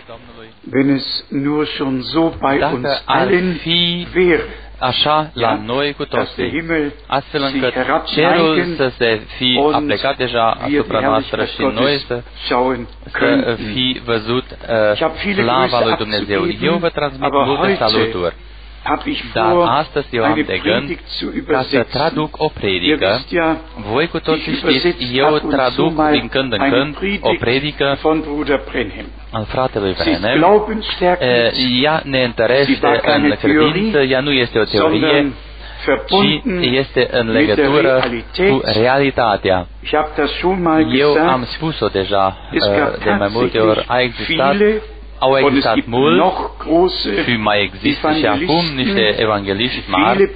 wenn es nur schon so bei uns allen wäre, așa la noi cu toții, astfel încât cerul să se fi aplecat deja asupra noastră și noi să fi văzut slava lui Dumnezeu. Eu vă transmit multe saluturi, dar astăzi eu am de gând ca să traduc o predică. Voi cu toții știți, eu traduc din când în când o predică al fratelui Branham. Ea ne întărește în credință, ea nu este o teorie, ci este în legătură cu realitatea. Eu am spus-o deja de mai multe ori, au existat mult și mai există și acum niște evangeliști mari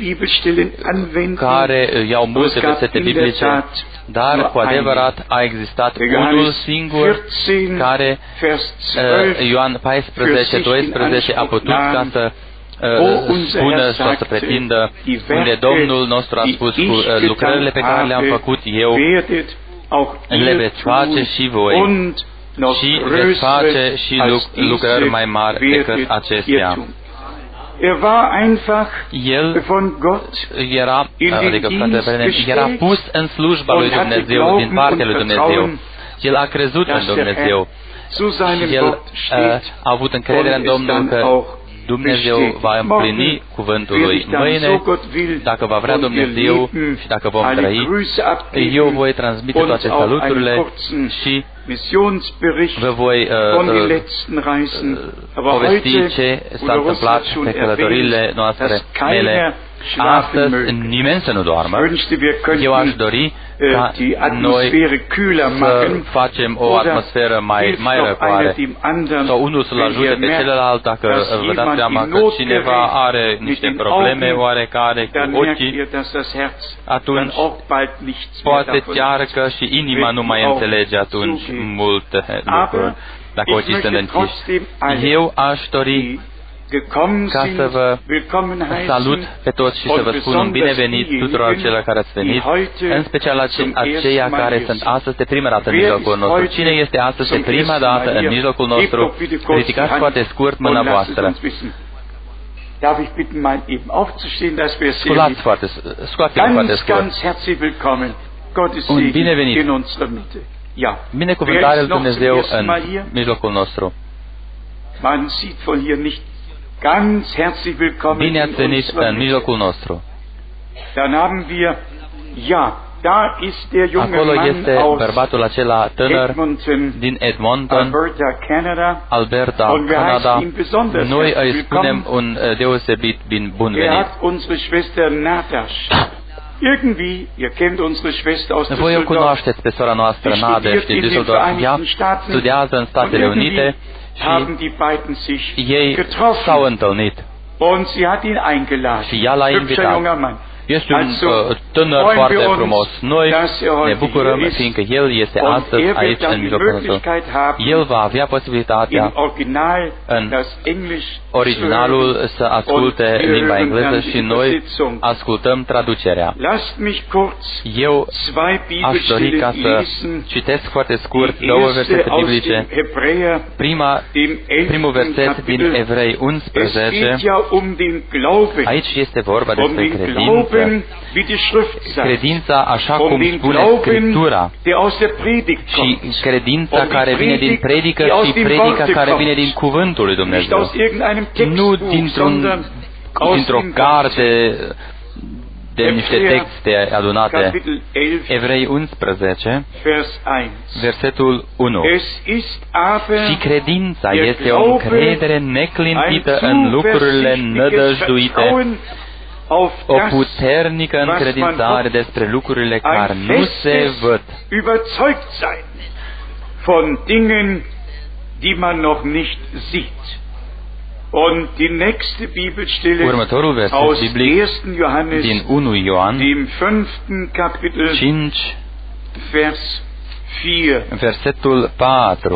care iau multe versete biblice, dar cu adevărat a existat unul singur care, Ioan 14:12, a putut ca să spună sau să pretindă, unde Domnul nostru a spus, cu lucrările pe care le-am făcut eu, le veți face și voi, și veți face și lucrări mai mari decât acestea. El era, adică era pus în slujba lui Dumnezeu, din partea lui Dumnezeu. El a crezut în Dumnezeu. El a avut încredere în Domnul că Dumnezeu va împlini cuvântul lui. Mâine, dacă va vrea Dumnezeu și dacă vom trăi, eu voi transmite toate saluturile și vă voi povesti ce s-a întâmplat pe călătoriile noastre mele. Astăzi nimeni să nu doarmă. Eu aș dori ca noi să facem o atmosferă mai răcoare, sau unul să-l ajute pe celălalt, dacă vă dați seama că cineva are niște probleme oarecare cu ochii, atunci poate chiar că și inima nu mai înțelege atunci multe lucruri, dacă ochii sunt închiși. Eu aș dori ca să vă salut pe toți și să vă spun un binevenit tuturor celor care ați venit, în special aceia care sunt astăzi de prima dată în mijlocul nostru. Cine este astăzi de prima dată în mijlocul nostru? Ridicați foarte scurt mâna voastră. Scoați foarte scurt. Un binevenit. Binecuvântare lui Dumnezeu în mijlocul nostru. Bine ați venit în mijlocul nostru. Acolo este bărbatul acela tânăr din Edmonton, Alberta, Canada. Noi îi spunem un deosebit bun venit. Voi o cunoașteți pe sora noastră, Nade, din Düsseldorf. Ea studiază în Statele Unite și ei s-au întâlnit și ea l-a invitat. Este un tânăr foarte frumos. Noi ne bucurăm fiindcă el este astăzi aici în mijlocul nostru. El va avea posibilitatea în originalul să asculte limba engleză și noi ascultăm traducerea. Eu aș dori ca să citesc foarte scurt două versete biblice. Primul verset din Evrei 11. Aici este vorba despre credință. Credința așa cum spune Scriptura și credința care vine din predică și predica care vine din cuvântul lui Dumnezeu. Nu dintr-o carte de niște texte adunate. Evrei 11, versetul 1. Și credința este o încredere neclintită în lucrurile nădăjduite, o puternică încredințare despre lucrurile care nu se văd. Următorul verset biblic din 1 Ioan 5, versetul 4.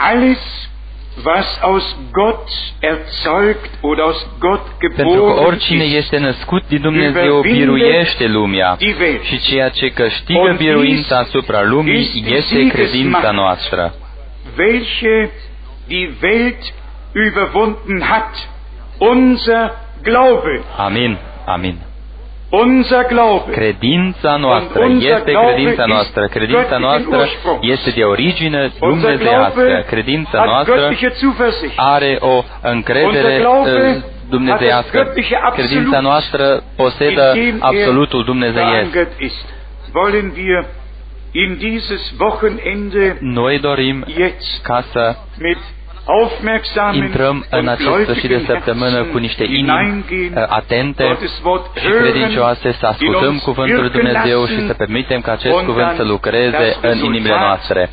Pentru că oricine este născut din Dumnezeu biruiește lumea și ceea ce câștigă biruința asupra lumii este credința noastră. die Welt überwunden hat. Unser Glaube. Amin. Amin. Unser Glaube. Credința noastră este credința noastră. Credința noastră este de origine dumnezeiască. Credința noastră are o încredere dumnezeiască. Credința noastră posedă absolutul dumnezeiesc. Noi dorim ca să intrăm în acest sfârșit de săptămână cu niște inimi atente și credincioase, să ascultăm Cuvântul lui Dumnezeu și să permitem ca acest cuvânt să lucreze în inimile noastre.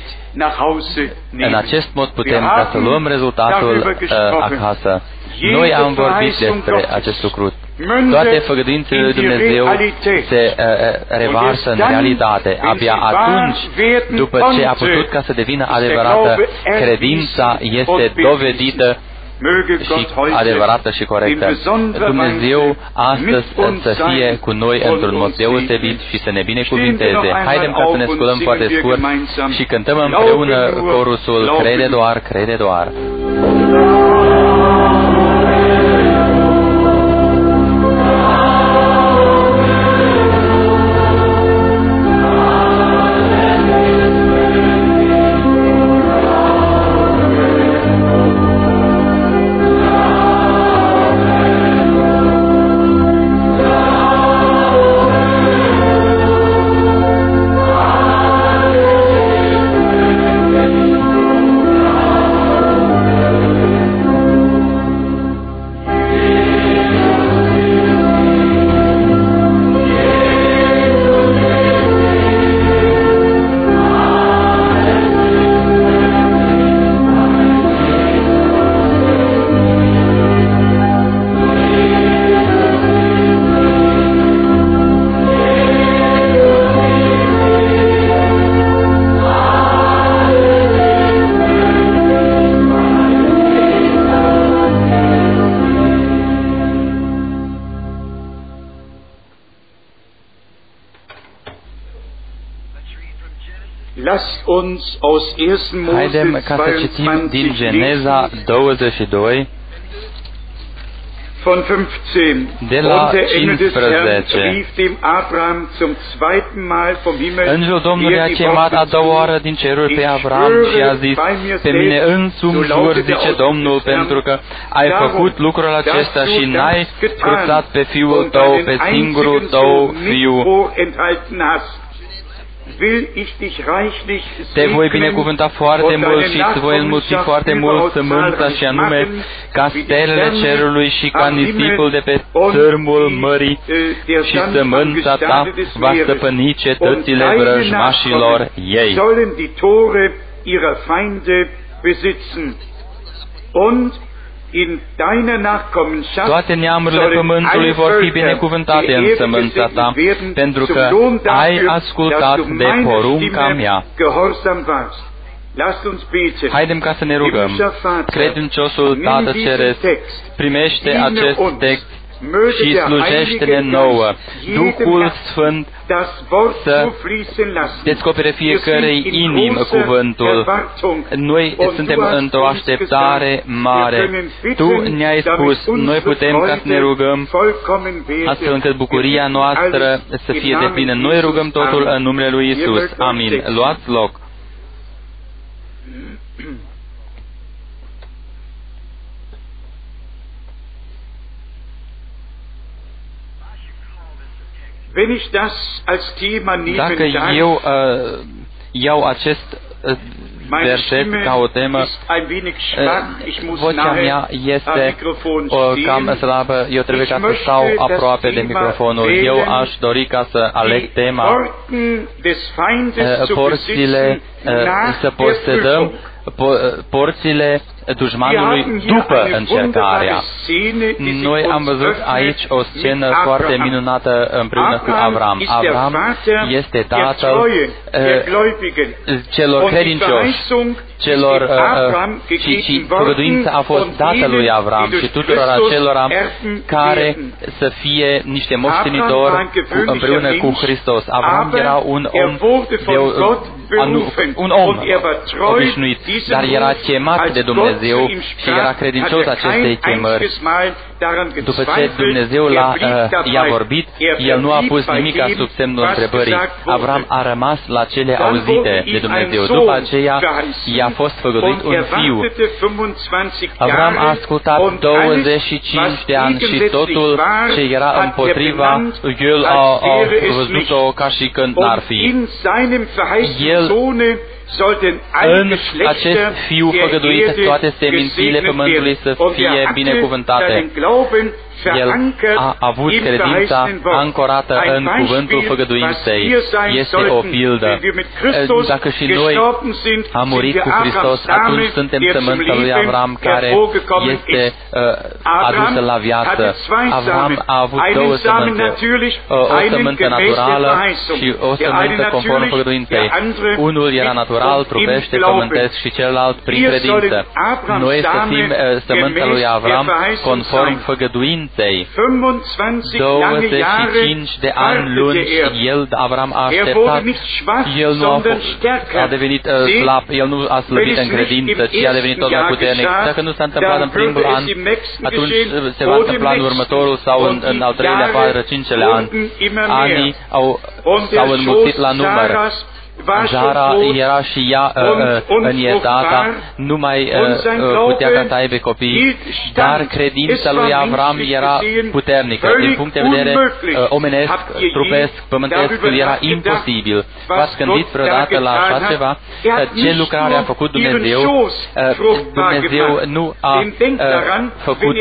În acest mod putem ca să luăm rezultatul acasă. Noi am vorbit despre acest lucru. Toate făgăduințele lui Dumnezeu se revarsă în realitate. Abia atunci, după ce a putut ca să devină adevărată, credința este dovedită și adevărată și corectă. Dumnezeu astăzi să fie cu noi într-un mod deosebit și să ne binecuvinteze. Haidem ca să ne sculăm foarte scurt și cântăm împreună corusul Crede doar, crede doar. Haidem ca să citim din Geneza 22, de la 15. Îngerul Domnului a chemat a doua oară din ceruri pe Avram și a zis: pe mine însumi jur, zice Domnul, pentru că ai făcut lucrul acesta și n-ai cruțat pe fiul tău, pe singurul tău fiu. Te voi binecuvânta foarte mult și îți voi înmulți foarte mult sămânța, și anume ca stelele cerului și ca nisipul de pe țărmul mării, și sămânța ta va stăpâni cetățile vrăjmașilor ei. Toate neamurile pământului vor fi binecuvântate în sămânța ta, pentru că ai ascultat de porunca mea. Haidem ca să ne rugăm. Credinciosul Tată Ceresc, primește acest text și slujește-ne nouă. Duhul Sfânt să descopere fiecărei inimi cuvântul. Noi suntem într-o așteptare mare. Tu ne-ai spus, noi putem ca să ne rugăm astfel încât bucuria noastră să fie deplină. Noi rugăm totul în numele lui Iisus. Amin. Luați loc. Dacă eu iau acest verset ca o temă, vocea mea este cam slabă, eu trebuie ca să stau aproape de microfonul. Eu aș dori ca să aleg tema porțile, să posedăm porțile dușmanului după încercarea. Noi am văzut aici o scenă foarte minunată împreună cu Avram. Avram este tatăl celor credincioși. celor și făgăduința a fost dată lui Avram și tuturor acelora care să fie niște moștenitori împreună cu Hristos. Avram era un om obișnuit, dar era chemat de Dumnezeu și era credincios acestei chemări. După ce Dumnezeu i-a vorbit, el nu a pus nimic sub semnul întrebării. Avram a rămas la cele auzite de Dumnezeu. După aceea i-a fost făgăduit un fiu. Avram a ascultat 25 de ani și totul ce era împotriva, el a văzut-o ca și când n-ar fi. În acest fiu făgăduit, toate semințiile pământului să fie binecuvântate. El a avut credința ancorată în cuvântul făgăduinței. Este o pildă. Dacă și noi am murit cu Hristos, atunci suntem sămânța lui Avram care este adusă la viață. Avram a avut două sămânțe, o sămânță naturală și o sămânță conform făgăduinței. Unul era natural, trupește, pământesc și celălalt prin credință. Noi să fim sămânța lui Avram conform făgăduinței. 25 de ani lungi, Avram a așteptat, el nu a devenit slab, el nu a slăbit în credință, ci a devenit tot mai puternic. Dacă nu s-a întâmplat în primul an, atunci se va întâmpla în următorul sau în al treilea, patru, cincilea an. Anii s-au înmulțit la număr. Jara era și ea înietată, nu mai putea ca să aibă copii, dar credința lui Avram era puternică. Din punct de vedere omenesc, trupesc, pământesc, era imposibil. V-ați gândit vreodată la așa ceva? Ce lucrare a făcut Dumnezeu? Dumnezeu nu a făcut...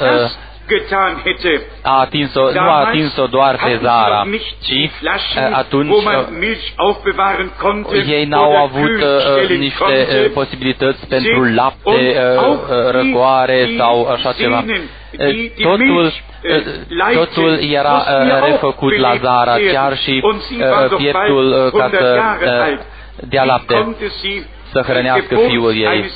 nu a atins-o doar pe Zara, ci atunci ei n-au avut niște posibilități pentru lapte, răcoare sau așa ceva. Totul era refăcut la Zara, chiar și pieptul ca să dea lapte, să hrănească fiul ei.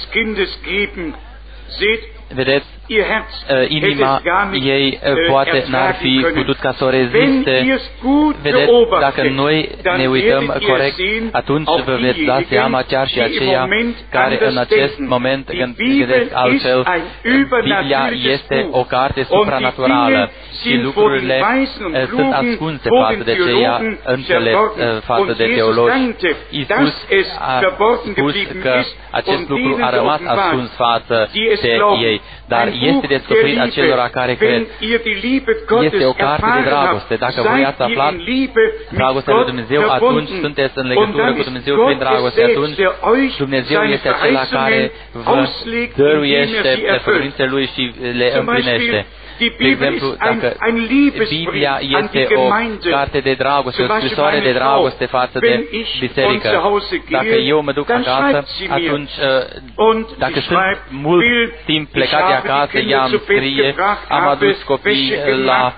Vedeți, inima ei poate n-ar fi putut ca să o reziste. Vedeți, dacă noi ne uităm corect, atunci vă veți da seama chiar și aceia care în acest moment gândesc altfel. Biblia este o carte supranaturală și lucrurile sunt ascunse față de ceea înțelepți, față de teologi. Iisus a spus că acest lucru a rămas ascuns față de ei, dar este descoperit acelora care cred. Este o carte de dragoste. Dacă voi ați aflat dragostea lui Dumnezeu, atunci sunteți în legătură cu Dumnezeu prin dragoste. Atunci Dumnezeu este acela care vă dăruiește făgăduințele Lui și le împlinește. De exemplu, dacă Biblia este o carte de dragoste, o scrisoare de dragoste față de biserică, dacă eu mă duc acasă, atunci, dacă sunt mult timp plecat de acasă, ea îmi scrie, am adus copii la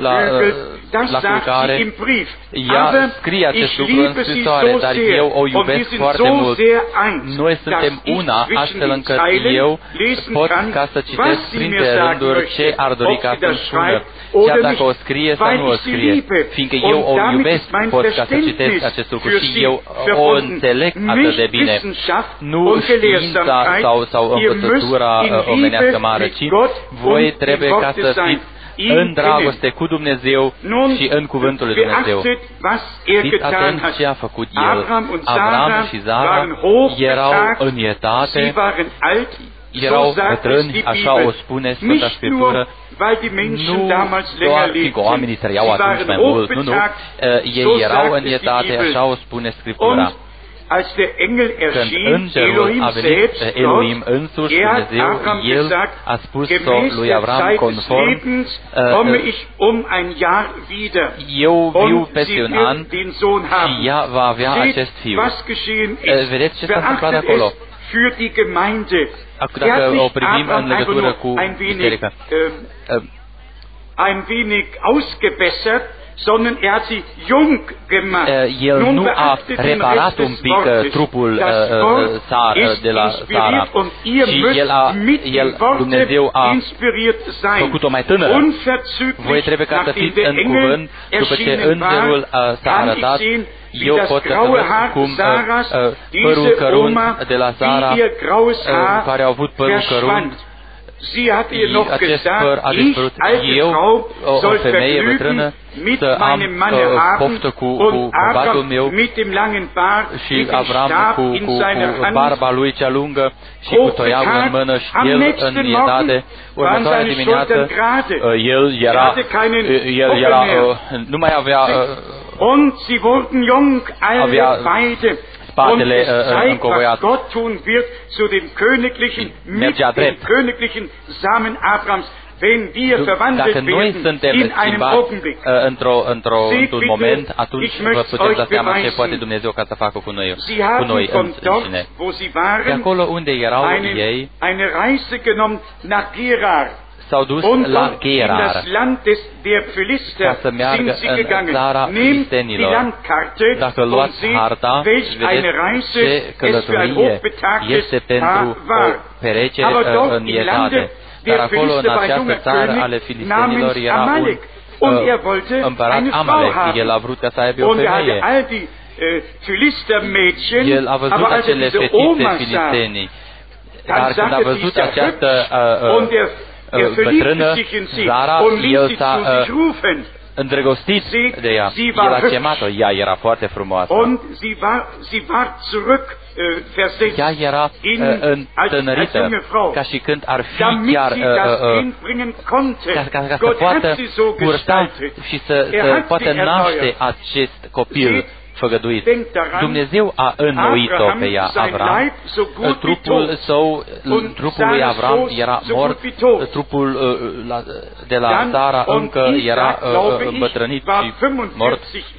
culcare, ea scrie acest lucru în scrisoare, dar eu o iubesc foarte mult. Noi suntem una, astfel încât eu pot ca să citesc printre rânduri ce ar dori ca să-mi spună, chiar dacă o scrie sau nu o scrie, fiindcă eu o iubesc, pot ca să citesc acest lucru și eu o înțeleg atât de bine. Nu știința sau învățătura omenească mare, ci voi trebuie ca să fiți în dragoste cu Dumnezeu și în cuvântul lui Dumnezeu. Fiți atenți ce a făcut El. Avram și Zara erau înietate, erau bătrâni, așa o spune Sfânta Scriptură, nu doar fiindcă oamenii trăiau atunci mai mult, nu, ei erau înietate, așa o spune Scriptura. Când îngerul a venit, Elohim însuși, Dumnezeu, El a spus-o lui Avram conform, eu viu peste un an și ea va avea acest fiu. Vedeți ce s-a întâmplat acolo? Dacă o privim în legătură cu biserica, sondern er hat sie jung gemacht. El nu a reparat un pic trupul de la Sara, ci Dumnezeu a făcut-o mai tânără. Voi trebuie ca să fiți în cuvânt, după ce îngerul s-a arătat. Eu pot să văd cum părul cărunt de la Sara, care au avut părul cărunt, acest păr a dispărut. Eu, o femeie bătrână, să am poftă cu bărbatul meu, și Avram cu barba lui cea lungă și cu toiagul în mână și el în ietate. Următoarea dimineață, el era nu mai avea spatele încovoiat. Mergea drept. Dacă noi suntem schimbați într-un moment, atunci vă puteți da seama ce poate Dumnezeu ca să facă cu noi înșine. De acolo unde erau ei, s-au dus la Gerar ca să meargă în țara filistenilor. Dacă luați harta, vedeți ce călătorie este pentru o perecere în ietate. Dar acolo, în această țară ale filistenilor, era un împărat Amalek. El a vrut ca să aibă o femeie. El a văzut acele fetițe filistenii. Dar când a văzut această bătrână, Sara, el s-a îndrăgostit de ea. El a chemat-o. Ea era foarte frumoasă. Ea era întânărită, ca și când ar fi chiar ca să poată purta și să poată naște acest copil făgăduit. Dumnezeu a înnoit-o pe ea, Avram. Trupul lui Avram era mort, trupul de la Sara încă era îmbătrânit și mort.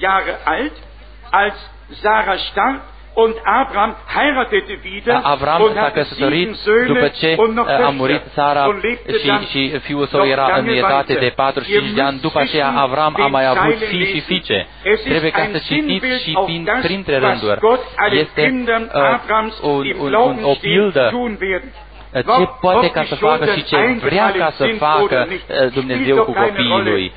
Avram s-a căsătorit după ce a murit Sara și fiul său era în etate de 45 de ani. După aceea Avram a mai avut fii și fiice. Trebuie ca să citiți și printre rânduri. Este o pildă ce poate ca să facă și ce vrea ca să facă Dumnezeu cu copiii Lui.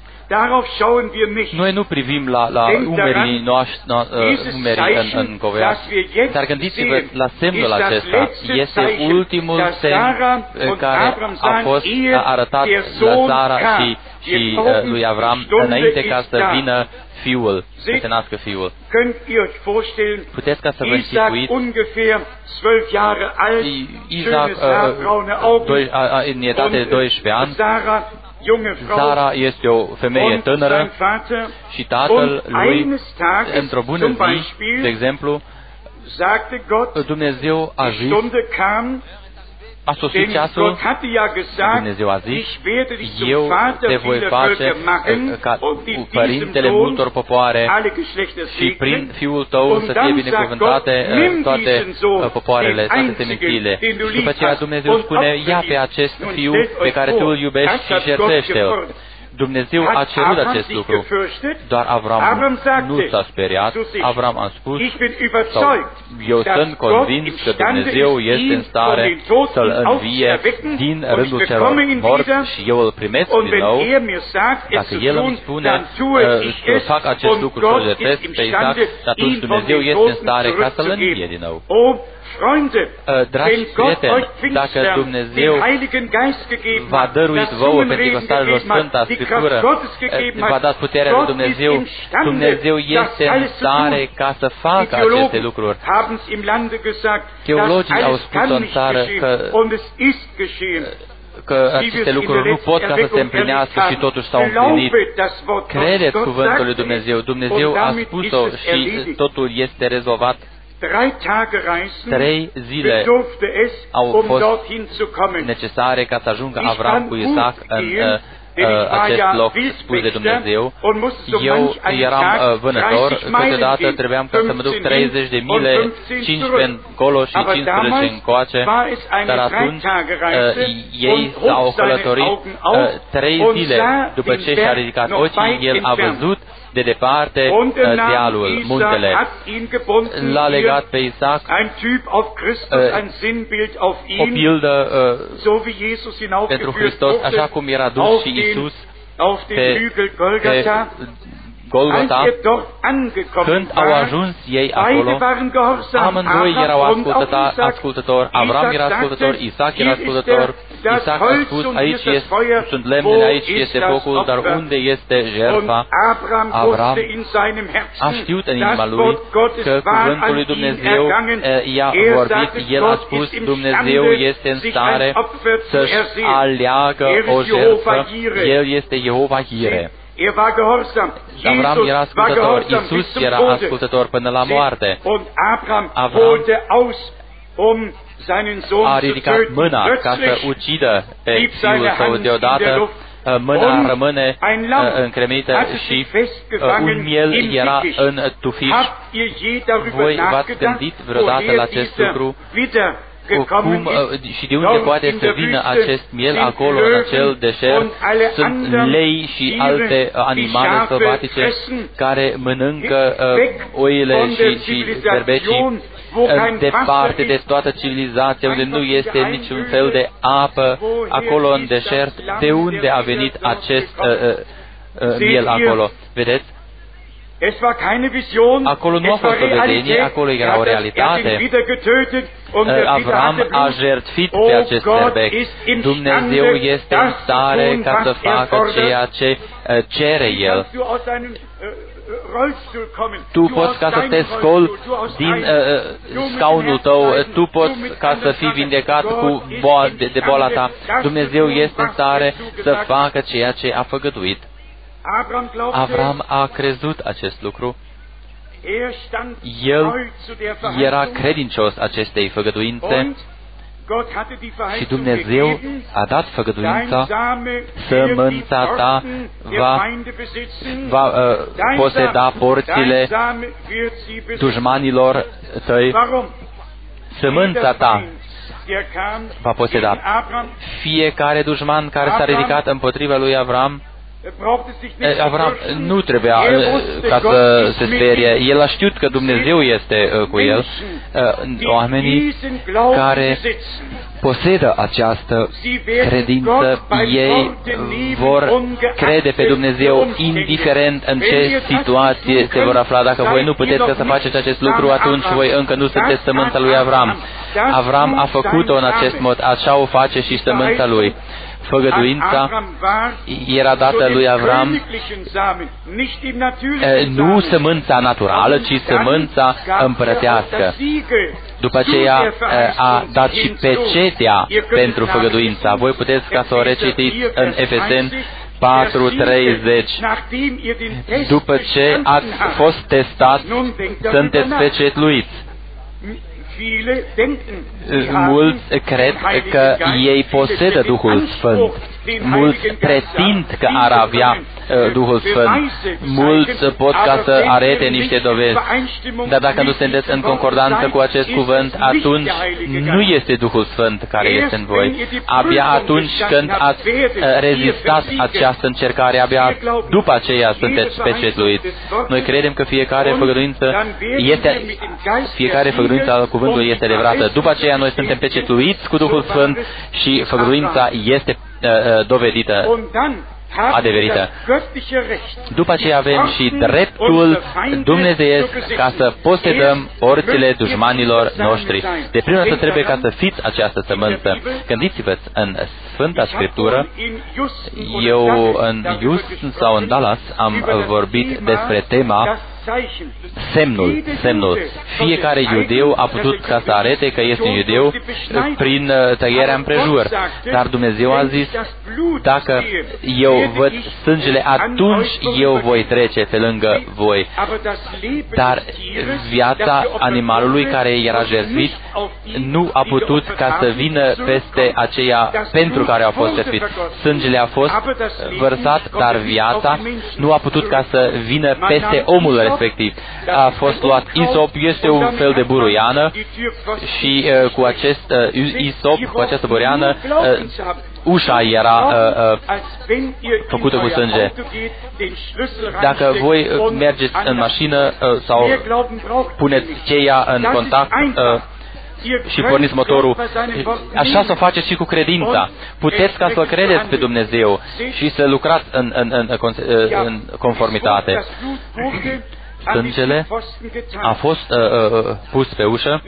Noi nu privim la umerii noștri în covoiaș, dar gândiți-vă la semnul acesta. Este ultimul semn care a fost arătat la Sara și lui Avram înainte ca să vină fiul, să se nască fiul. Puteți ca să vă închipuiți, Isaac în etate de 12 ani, Sara este o femeie tânără și tatăl lui, într-o bună zi, de exemplu, Dumnezeu a zis, a sosit ceasul, Dumnezeu a zis, eu te voi face ca părintele multor popoare și prin fiul tău să fie binecuvântate toate popoarele, toate semințiile. Și după aceea Dumnezeu spune, ia pe acest fiu pe care tu îl iubești și jertfește-l. Dumnezeu a cerut acest lucru, doar Avram nu s-a speriat. Avram a spus, eu sunt convins că Dumnezeu este în stare să-l învie din rândul celor morți și eu îl primesc din nou. Dacă El îmi spune să fac acest lucru, să-l jertfesc pe Isaac, atunci Dumnezeu este în stare ca să-l învie din nou. Dragi prieteni, dacă Dumnezeu v-a dăruit vouă Pentecostalilor Sfânta Scriptură, v-a dat puterea lui Dumnezeu, Dumnezeu este în stare ca să facă aceste lucruri. Teologii au spus în țară că aceste lucruri nu pot ca să se împlinească și totuși s-au împlinit. Credeți cuvântul lui Dumnezeu. Dumnezeu a spus-o și totul este rezolvat. 3 zile au fost necesare ca să ajungă Avram cu Isaac acest loc spus de Dumnezeu. Eu eram vânător, câteodată trebuiam ca să mă duc 30 de mile, 15 încolo și 15 încoace, dar atunci ei s-au călătorit 3 zile după ce și-a ridicat ochii, el a văzut de departe dealul, muntele. L-a legat pe Isaac, o pildă pentru Hristos, așa cum era dus și Iisus pe Golgota. Când au ajuns ei acolo, amândoi erau ascultători. Avram era ascultător, Isaac era ascultător. Isaac a spus, aici sunt lemnele, aici este focul, dar unde este jertfa? Avram a știut în inima lui că cuvântul lui Dumnezeu i-a vorbit. El a spus, Dumnezeu este în stare să-și aleagă o jertfă. El este Jehova Jire. Avram era ascultător, Iisus era ascultător până la moarte. Avram a ridicat mâna ca să ucidă pe fiul său deodată. Mâna rămâne încremenită și un miel era în tufiș. Voi v-ați gândit vreodată la acest lucru? Cum și de unde poate să vină acest miel acolo, în acel deșert? Sunt lei și alte animale sălbatice care mănâncă oile și berbecii, departe de toată civilizația, unde nu este niciun fel de apă, acolo în deșert. De unde a venit acest miel acolo? Vedeți? Acolo nu a fost o vedenie, acolo era o realitate. Avram a jertfit pe acest berbec. Dumnezeu este în stare ca să facă ceea ce cere El. Tu poți ca să te scoli din scaunul tău, tu poți ca să fii vindecat de boala ta. Dumnezeu este în stare să facă ceea ce a făgăduit. Avram a crezut acest lucru. El era credincios acestei făgăduințe și Dumnezeu a dat făgăduința: sămânța ta va poseda porțile dușmanilor tăi. Sămânța ta va poseda. Fiecare dușman care s-a ridicat împotriva lui Avram nu trebuia ca să se sperie. El a știut că Dumnezeu este cu el. Oamenii care posedă această credință, ei vor crede pe Dumnezeu indiferent în ce situație se vor afla. Dacă voi nu puteți să faceți acest lucru, atunci voi încă nu sunteți sămânța lui Avram. Avram a făcut-o în acest mod, așa o face și sămânța lui. Făgăduința era dată lui Avram, nu sămânța naturală, ci sămânța împărătească. După aceea a dat și pecetea pentru făgăduința. Voi puteți ca să o recitiți în Efeseni 4:30. După ce ați fost testat, sunteți pecetluiți. Mulți cred că ei posedă Duhul Sfânt. Mulți pretind că ar avea Duhul Sfânt. Mulți pot ca să arete niște dovezi. Dar dacă nu sunteți în concordanță cu acest cuvânt, atunci nu este Duhul Sfânt care este în voi. Abia atunci când ați rezistat această încercare, abia după aceea sunteți pecetluiți. Noi credem că fiecare făgăduință al cuvântului este adevărată. După aceea noi suntem pecetluiți cu Duhul Sfânt și făgăduința este dovedită, adeverită. După aceea avem și dreptul dumnezeiesc ca să posedăm porțile dușmanilor noștri. De prima dată trebuie ca să fiți această sămânță. Gândiți-vă în Sfânta Scriptură. Eu în Houston sau în Dallas am vorbit despre tema semnul. Fiecare iudeu a putut ca să arete că este un iudeu prin tăierea împrejur. Dar Dumnezeu a zis, dacă eu văd sângele, atunci eu voi trece pe lângă voi. Dar viața animalului care era jertfit nu a putut ca să vină peste aceea pentru care a fost jertfit. Sângele a fost vărsat, dar viața nu a putut ca să vină peste omul respectiv. A fost luat isop, este un fel de buruiană și cu acest isop, cu această buruiană, ușa era făcută cu sânge. Dacă voi mergeți în mașină sau puneți cheia în contact și porniți motorul, așa să o faceți și cu credința. Puteți ca să credeți pe Dumnezeu și să lucrați în conformitate. Sângele a fost pus pe ușă,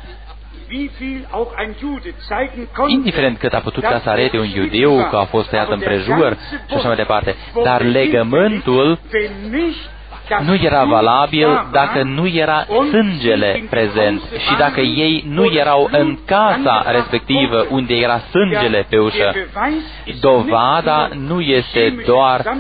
indiferent cât a putut ca să arete un iudeu că a fost tăiat împrejur și așa mai departe. Dar legământul nu era valabil dacă nu era sângele prezent și dacă ei nu erau în casa respectivă unde era sângele pe ușă. Dovada nu este doar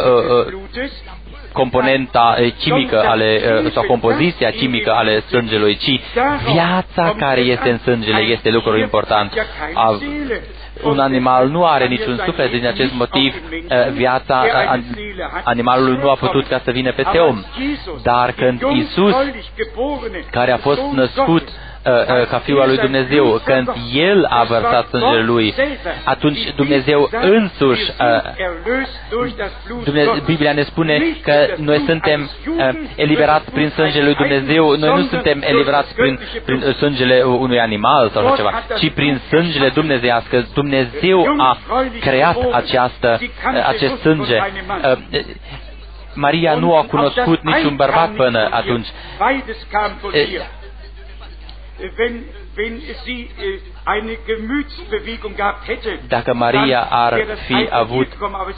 componenta chimică sau compoziția chimică ale sângelui, ci viața care este în sângele este lucrul important. Un animal nu are niciun suflet, din acest motiv viața animalului nu a putut ca să vină peste om. Dar când Iisus, care a fost născut ca Fiul al lui Dumnezeu, când El a vărsat sângele Lui, atunci Dumnezeu însuși, Biblia ne spune că noi suntem eliberați prin sângele lui Dumnezeu, noi nu suntem eliberați prin sângele unui animal sau așa ceva, ci prin sângele dumnezeiască. Dumnezeu a creat acest sânge. Maria nu a cunoscut niciun bărbat până atunci. Dacă Maria ar fi avut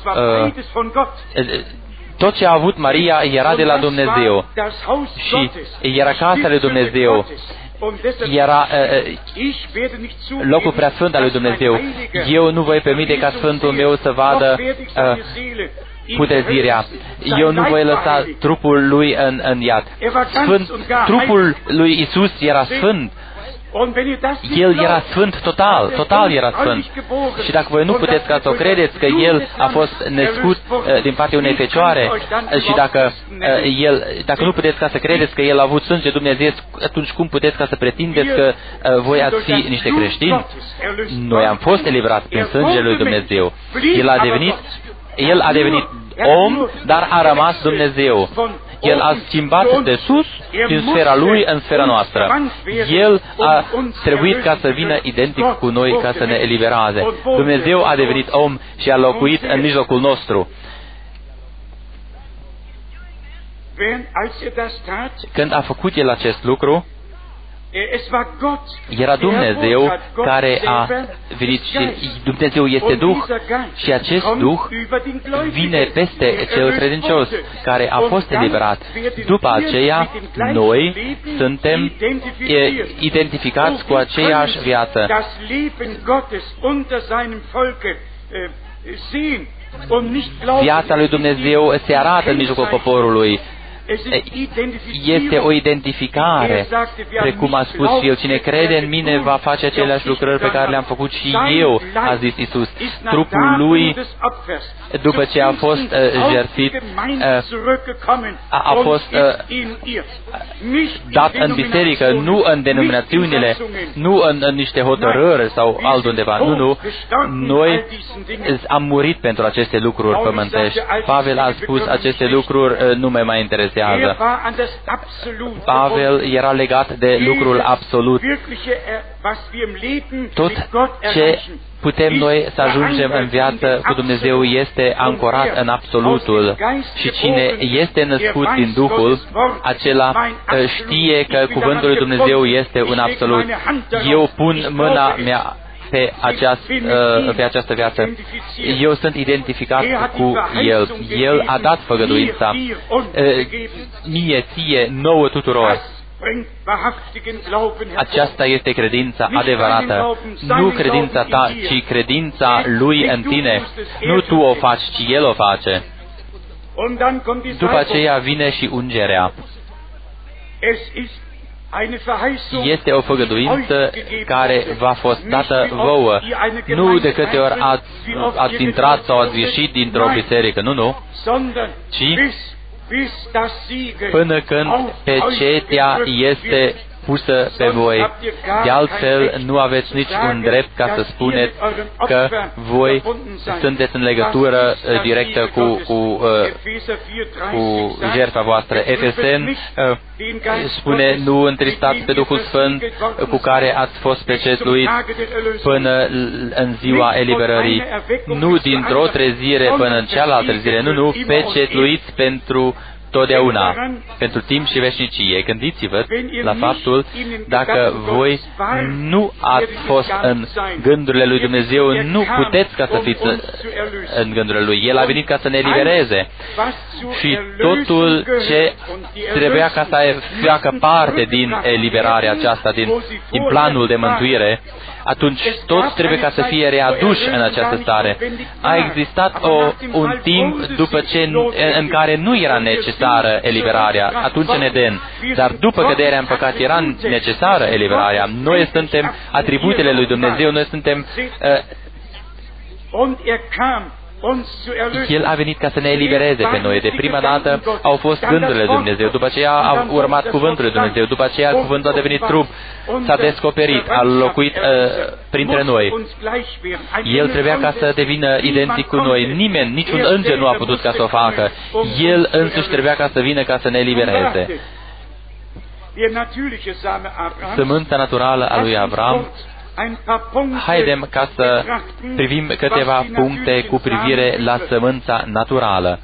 tot ce a avut Maria era de la Dumnezeu și era casa lui Dumnezeu, era locul preasfânt al lui Dumnezeu. Eu nu voi permite ca Sfântul meu să vadă putrezirea. Eu nu voi lăsa trupul lui în iad. Trupul lui Isus era sfânt. El era sfânt total era sfânt. Și dacă voi nu puteți ca să o credeți că El a fost născut din partea unei fecioare și dacă nu puteți ca să credeți că El a avut sânge Dumnezeu, atunci cum puteți ca să pretindeți că voi ați fi niște creștini? Noi am fost eliberați prin sângele lui Dumnezeu. El a devenit om, dar a rămas Dumnezeu. El a schimbat de sus, din sfera Lui, în sfera noastră. El a trebuit ca să vină identic cu noi, ca să ne elibereze. Dumnezeu a devenit om și a locuit în mijlocul nostru. Când a făcut El acest lucru, era Dumnezeu care a venit și Dumnezeu este Duh și acest Duh vine peste cel credincios care a fost eliberat. După aceea, noi suntem identificați cu aceeași viață. Viața lui Dumnezeu se arată în mijlocul poporului. Este o identificare, precum a spus și El, cine crede în mine va face aceleași lucrări pe care le-am făcut și eu, a zis Isus. Trupul Lui, după ce a fost jertfit, a fost dat în biserică, nu în denominațiunile, nu în niște hotărâri sau altundeva. Nu. Noi am murit pentru aceste lucruri pământești. Pavel a spus, aceste lucruri nu mă mai interesează. Pavel era legat de lucrul absolut. Tot ce putem noi să ajungem în viață cu Dumnezeu este ancorat în absolutul. Și cine este născut din Duhul, acela știe că cuvântul lui Dumnezeu este un absolut. Eu pun mâna mea pe această viață. Eu sunt identificat cu El. El a dat făgăduința mie, ție, nouă tuturor. Aceasta este credința adevărată. Nu credința ta, ci credința Lui în tine. Nu tu o faci, ci El o face. După aceea vine și ungerea. Este o făgăduință care v-a fost dată vouă. Nu de câte ori ați intrat sau ați ieșit dintr-o biserică, nu, ci până când pecetea este pusă pe voi. De altfel, nu aveți niciun drept ca să spuneți că voi sunteți în legătură directă cu jertfa voastră. Efeseni spune, nu întristați pe Duhul Sfânt cu care ați fost pecetluiți până în ziua eliberării. Nu dintr-o trezire până în cealaltă trezire, nu, pecetluiți pentru totdeauna, pentru timp și veșnicie. Gândiți-vă la faptul, dacă voi nu ați fost în gândurile lui Dumnezeu, nu puteți ca să fiți în gândurile Lui. El a venit ca să ne elibereze. Și totul ce trebuia ca să facă parte din eliberarea aceasta, din planul de mântuire, atunci toți trebuie ca să fie readuși în această stare. A existat un timp în care nu era necesară eliberarea, atunci în Eden, dar după căderea în păcat era necesară eliberarea. Noi suntem atributele lui Dumnezeu, noi suntem... El a venit ca să ne elibereze pe noi. De prima dată au fost gândurile lui Dumnezeu, după aceea a urmat cuvântul lui Dumnezeu, după aceea cuvântul a devenit trup, s-a descoperit, a locuit printre noi. El trebuia ca să devină identic cu noi. Nimeni, niciun înger nu a putut ca să o facă. El însuși trebuia ca să vină ca să ne elibereze. Sămânța naturală a lui Avram. Haidem ca să privim câteva puncte cu privire la sămânța naturală.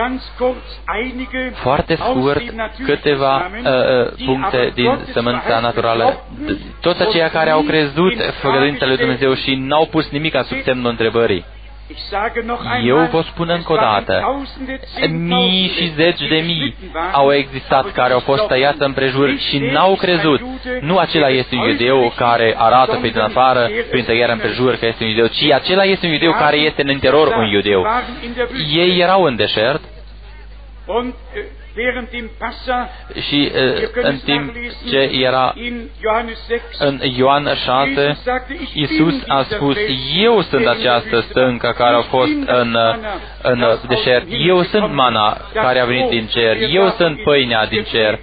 Foarte scurt, câteva puncte din sămânța naturală. Toți aceia care au crezut făgăduința lui Dumnezeu și n-au pus nimic sub semnul întrebării. Eu vă spun încă o dată, mii și zeci de mii au existat care au fost tăiați împrejur și n-au crezut. Nu acela este un iudeu care arată pe din afară, prin tăierea împrejur, că este un iudeu, ci acela este un iudeu care este în interior un iudeu. Ei erau în deșert și în timp ce era în Ioan 6, Iisus a spus, eu sunt această stâncă care a fost în deșert, eu sunt mana care a venit din cer, eu sunt pâinea din cer.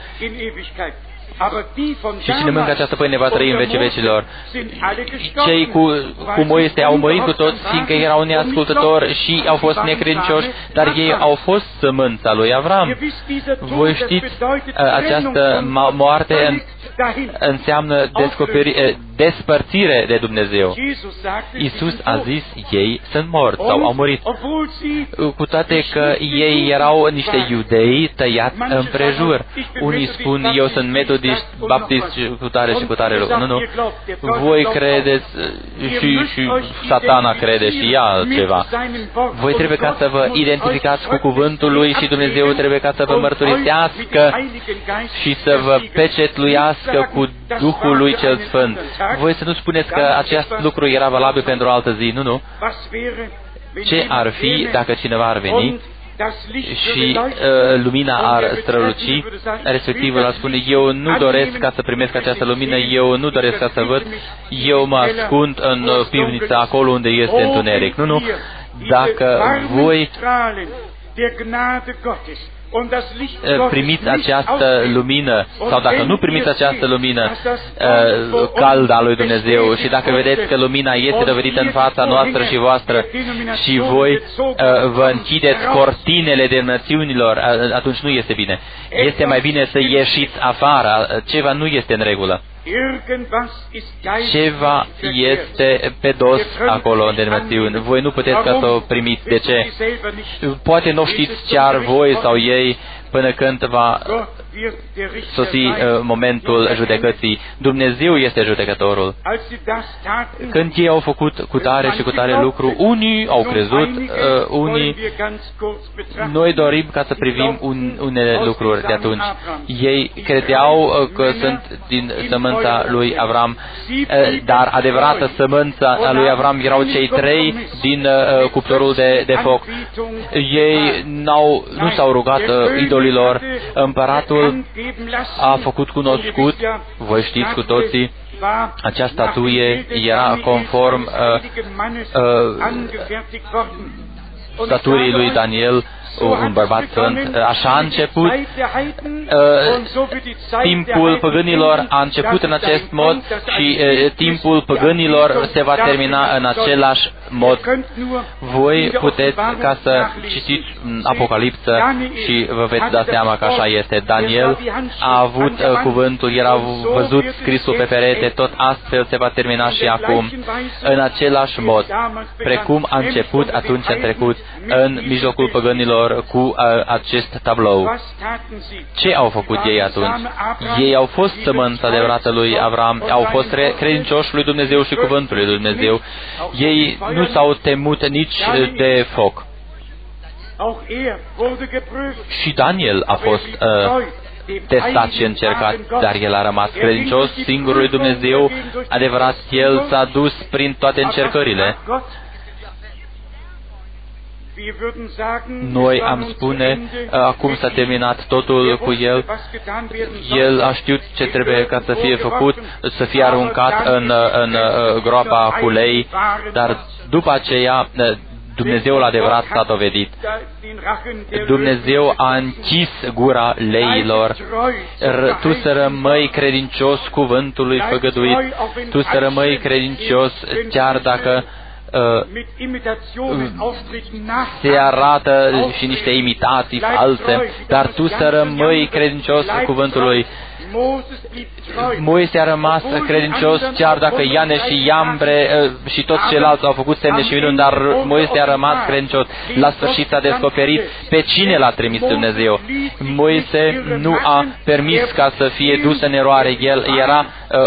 Și cine mâncă această pâine va trăi în vecii vecilor. Cei cu Moise au murit cu toți, fiindcă erau neascultători și au fost necredincioși, dar ei au fost sămânța lui Avram. Voi știți, această moarte înseamnă despărțire de Dumnezeu. Iisus a zis, ei sunt morți sau au murit. Cu toate că ei erau niște iudei tăiați împrejur. Unii spun, eu sunt metodist, baptist, cu tare și cu tare lucru. Nu. Voi credeți și Satana crede și ea ceva. Voi trebuie ca să vă identificați cu cuvântul lui și Dumnezeu trebuie ca să vă mărturisească și să vă pecetluiască cu Duhul lui cel Sfânt. Voi să nu spuneți că acest lucru era valabil pentru o altă zi, nu. Ce ar fi dacă cineva ar veni și lumina ar străluci, respectiv ar spune, eu nu doresc ca să primesc această lumină, eu nu doresc ca să văd, eu mă ascund în pivnița acolo unde este întuneric. Nu. Dacă voi primiți această lumină, sau dacă nu primiți această lumină caldă a lui Dumnezeu și dacă vedeți că lumina este dovedită în fața noastră și voastră și voi vă închideți cortinele de națiunilor, atunci nu este bine. Este mai bine să ieșiți afară, ceva nu este în regulă. Ceva este pe dos acolo în denominațiuni. Voi nu puteți ca să o primiți. De ce? Poate nu știți ce ar voi sau ei până când va sosi momentul judecății. Dumnezeu este judecătorul. Când ei au făcut cu tare și cu tare lucru, unii au crezut, unii... Noi dorim ca să privim unele lucruri de atunci. Ei credeau că sunt din sămânța lui Avram, dar adevărata sămânța a lui Avram erau cei 3 din cuptorul de foc. Ei nu s-au rugat idolilor. Împăratul a făcut cunoscut, voi știți cu toții, acea statuie era conform staturii lui Daniel, un bărbat sfânt. Așa a început timpul păgânilor, a început în acest mod și timpul păgânilor se va termina în același mod. Voi puteți ca să citiți Apocalipsa și vă veți da seama că așa este. Daniel a avut cuvântul, era văzut scrisul pe perete, tot astfel se va termina și acum, în același mod, precum a început atunci în trecut, în mijlocul păgânilor, cu acest tablou. Ce au făcut ei atunci? Ei au fost sămânța adevărată lui Avram, au fost credincioși lui Dumnezeu și cuvântul lui Dumnezeu. Ei nu s-au temut nici de foc. Și Daniel a fost testat și încercat, dar el a rămas credincios singurului Dumnezeu adevărat. El s-a dus prin toate încercările. Noi am spune, acum s-a terminat totul cu el. El a știut ce trebuie ca să fie făcut, să fie aruncat în groapa cu lei, dar după aceea Dumnezeul adevărat s-a dovedit. Dumnezeu a închis gura leilor. Tu să rămâi credincios cuvântului făgăduit, tu să rămâi credincios chiar dacă se arată și niște imitații false, dar tu să rămâi credincios cuvântului. Moise a rămas credincios chiar dacă Iane și Iambre și toți ceilalți au făcut semne și minuni, dar Moise a rămas credincios. La sfârșit s-a descoperit pe cine l-a trimis Dumnezeu. Moise nu a permis ca să fie dus în eroare. El era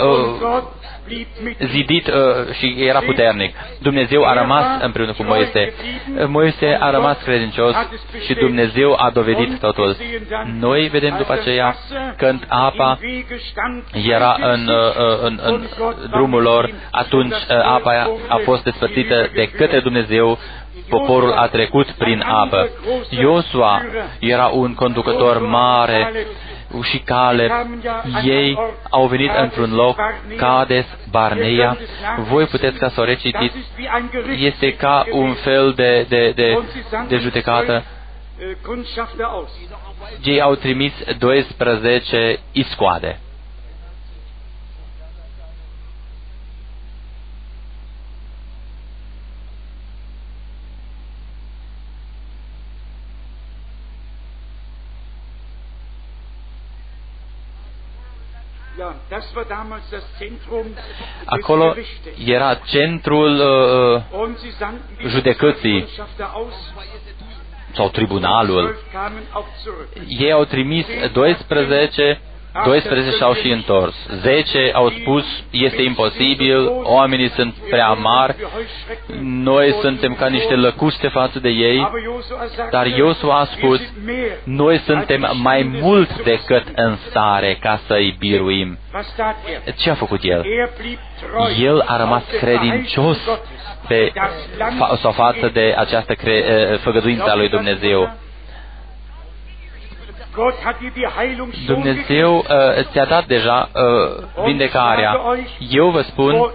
zidit și era puternic. Dumnezeu a rămas împreună cu Moise. Moise a rămas credincios și Dumnezeu a dovedit totul. Noi vedem după aceea când apa era în drumul lor, atunci apa a fost despărțită de către Dumnezeu. Poporul a trecut prin apă. Iosua era un conducător mare și Caleb. Ei au venit într-un loc, Cades Barnea. Voi puteți ca să o recitiți. Este ca un fel de judecată. Ei au trimis 12 iscoade. Acolo era centrul judecății sau tribunalul. Ei au trimis 12 și-au și întors. 10 au spus, este imposibil, oamenii sunt prea mari, noi suntem ca niște lăcuste față de ei, dar Iosua a spus, noi suntem mai mult decât în stare ca să-i biruim. Ce a făcut el? El a rămas credincios sau față de această făgăduință a lui Dumnezeu. Dumnezeu ți-a dat deja vindecarea. Eu vă spun,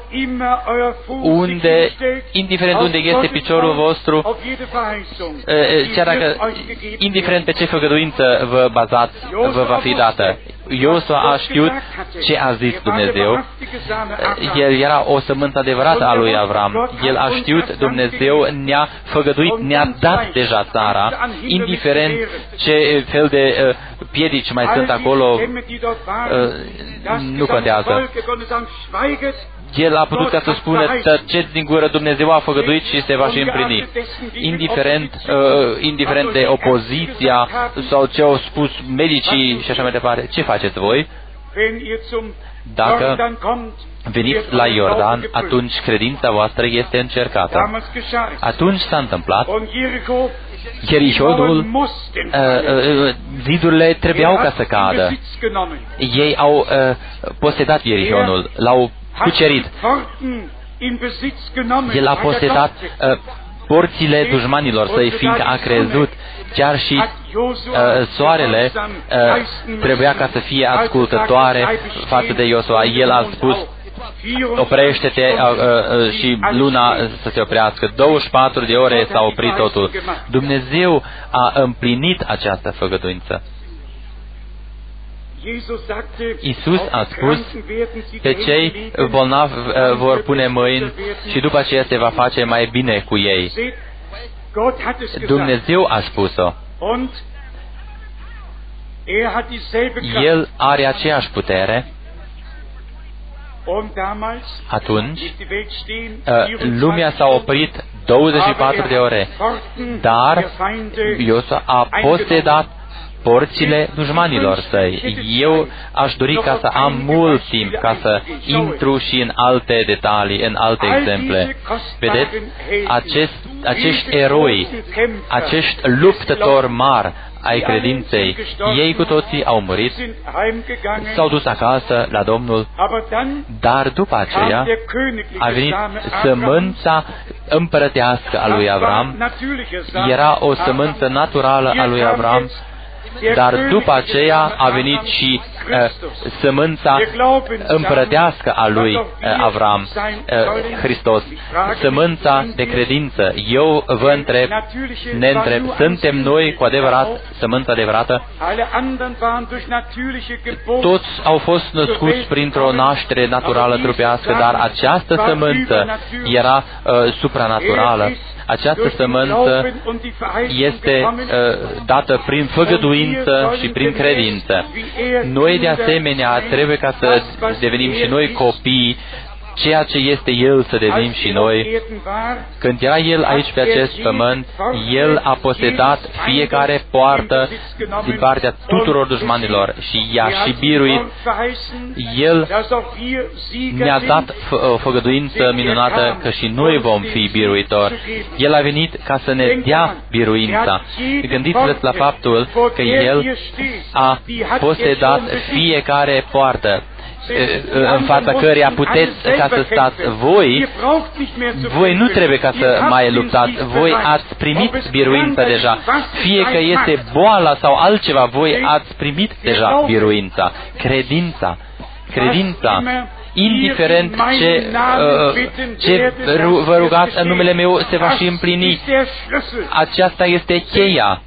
indiferent unde este piciorul vostru, chiar dacă, indiferent pe ce făgăduință vă bazați, vă va fi dată. Iosua a știut ce a zis Dumnezeu. El era o sămânță adevărată a lui Avram. El a știut, Dumnezeu ne-a făgăduit, ne-a dat deja țara, indiferent ce fel de piedici mai sunt acolo, nu contează. El a putut ca să spună, tăceți din gură, Dumnezeu a făgăduit și se va și împlini. Indiferent de opoziția sau ce au spus medicii și așa mai departe. Ce faceți voi? Dacă veniți la Iordan, atunci credința voastră este încercată. Atunci s-a întâmplat. Ierihonul, zidurile trebuiau ca să cadă. Ei au posedat Ierihonul, l-au cucerit. El a posedat porțile dușmanilor săi, fiindcă a crezut. Chiar și soarele trebuia ca să fie ascultătoare față de Iosua. El a spus, oprește-te și luna să se oprească. 24 de ore s-a oprit totul. Dumnezeu a împlinit această făgăduință. Iisus a spus, pe cei bolnavi vor pune mâini și după aceea se va face mai bine cu ei. Dumnezeu a spus-o. El are aceeași putere. Atunci, lumea s-a oprit 24 de ore, dar Iosua a posedat porțile dușmanilor săi. Eu aș dori ca să am mult timp ca să intru și în alte detalii, în alte exemple. Vedeți, acești eroi, acești luptători mari ai credinței, ei cu toții au murit, s-au dus acasă la Domnul, dar după aceea a venit sămânța împărătească a lui Avram, era o sămânță naturală a lui Avram, dar după aceea a venit și sămânța împărătească a lui Avram, Hristos, sămânța de credință. Eu vă întreb, ne întreb, suntem noi cu adevărat sămânța adevărată? Toți au fost născuți printr-o naștere naturală trupească, dar această sămânță era supranaturală. Această sămânță este dată prin făgăduință și prin credință. Noi, de asemenea, trebuie ca să devenim și noi copii, ceea ce este El să devenim și noi. Când era El aici pe acest pământ, El a posedat fiecare poartă din partea tuturor dușmanilor și i-a și biruit. El ne-a dat o făgăduință minunată că și noi vom fi biruitori. El a venit ca să ne dea biruința. Gândiți-vă la faptul că El a posedat fiecare poartă în fața căreia puteți ca să stați voi nu trebuie ca să mai luptați, voi ați primit biruința deja. Fie că este boala sau altceva, voi ați primit deja biruința. Credința, indiferent ce vă rugați în numele meu, se va și împlini. Aceasta este cheia.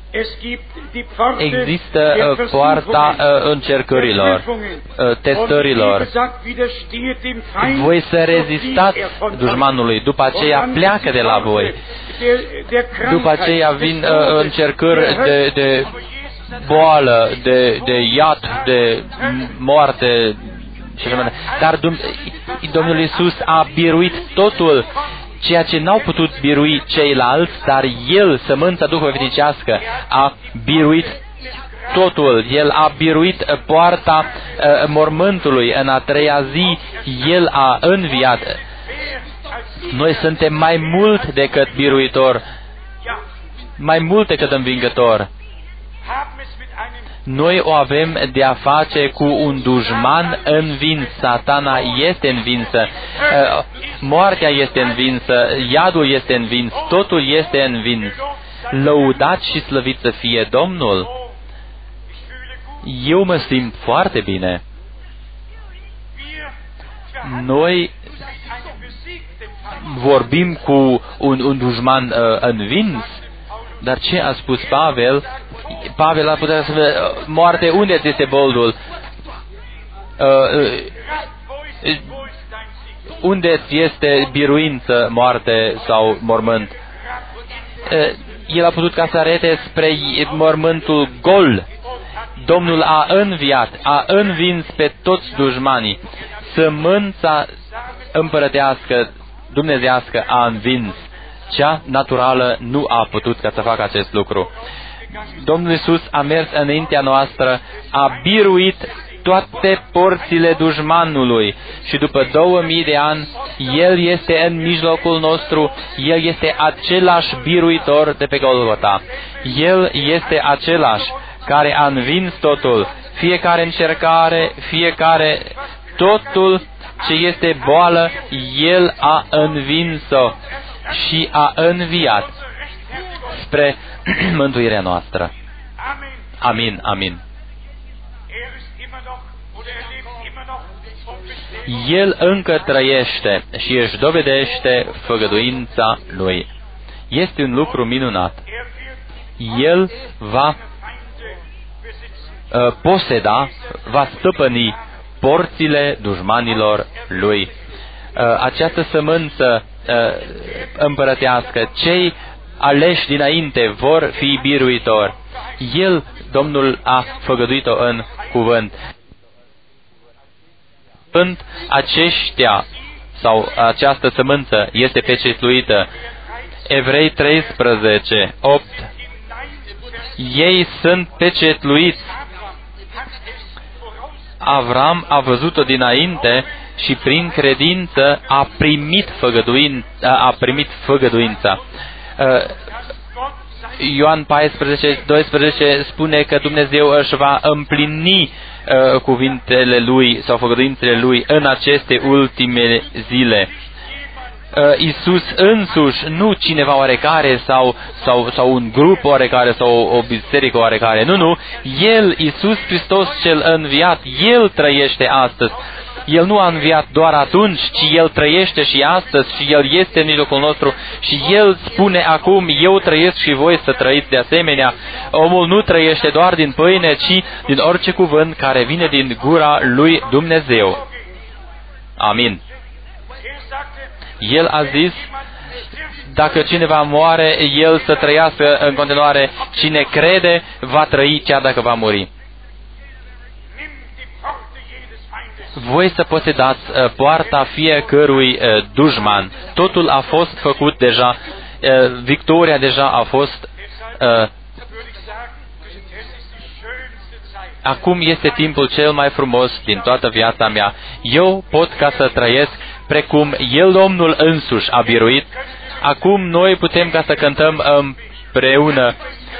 Există poarta încercărilor, testărilor. Voi să rezistați dușmanului, după aceea pleacă de la voi. După aceea vin încercări de boală, de iad, de moarte. Dar Domnul Iisus a biruit totul, ceea ce n-au putut birui ceilalți, dar El, sămânța duhovnicească, a biruit totul. El a biruit poarta mormântului. În a treia zi, El a înviat. Noi suntem mai mult decât biruitor, mai mult decât învingător. Noi o avem de a face cu un dușman învins. Satana este învinsă, moartea este învinsă, iadul este învins, totul este învins. Lăudat și slăvit să fie Domnul. Eu mă simt foarte bine. Noi vorbim cu un dușman învins, dar ce a spus Pavel? Pavel a putea să spune, moarte, unde este boldul? Unde este biruință, moarte sau mormânt? El a putut ca să arete spre mormântul gol. Domnul a înviat, a învins pe toți dușmanii. Sămânța împărătească, dumnezeiască a învins. Cea naturală nu a putut ca să facă acest lucru. Domnul Iisus a mers înaintea noastră, a biruit toate porțile dușmanului și după 2000 de ani, El este în mijlocul nostru, El este același biruitor de pe Golgota. El este același care a învins totul, fiecare încercare, totul ce este boală, El a învins-o și a înviat spre mântuirea noastră. Amin, amin. El încă trăiește și își dovedește făgăduința Lui. Este un lucru minunat. El va poseda, va stăpâni porțile dușmanilor Lui. Această sămânță împărătească, cei aleși dinainte vor fi biruitori. El, Domnul, a făgăduit-o în cuvânt. Când aceștia sau această sămânță este pecetluită, Evrei 13, 8, ei sunt pecetluiți. Avram a văzut-o dinainte și prin credință a primit făgăduința. Ioan 14, 12 spune că Dumnezeu își va împlini cuvintele Lui sau făgăduințele Lui în aceste ultime zile. Iisus însuși, nu cineva oarecare sau un grup oarecare sau o biserică oarecare. Nu. El, Iisus Hristos cel înviat, El trăiește astăzi. El nu a înviat doar atunci, ci El trăiește și astăzi și El este în mijlocul nostru și El spune acum, eu trăiesc și voi să trăiți de asemenea. Omul nu trăiește doar din pâine, ci din orice cuvânt care vine din gura lui Dumnezeu. Amin. El a zis, dacă cineva moare, el să trăiască în continuare. Cine crede, va trăi chiar dacă va muri. Voi să posedați poarta fiecărui dușman. Totul a fost făcut deja, victoria deja a fost. Acum este timpul cel mai frumos din toată viața mea. Eu pot ca să trăiesc precum El, Domnul însuși, a biruit. Acum noi putem ca să cântăm împreună.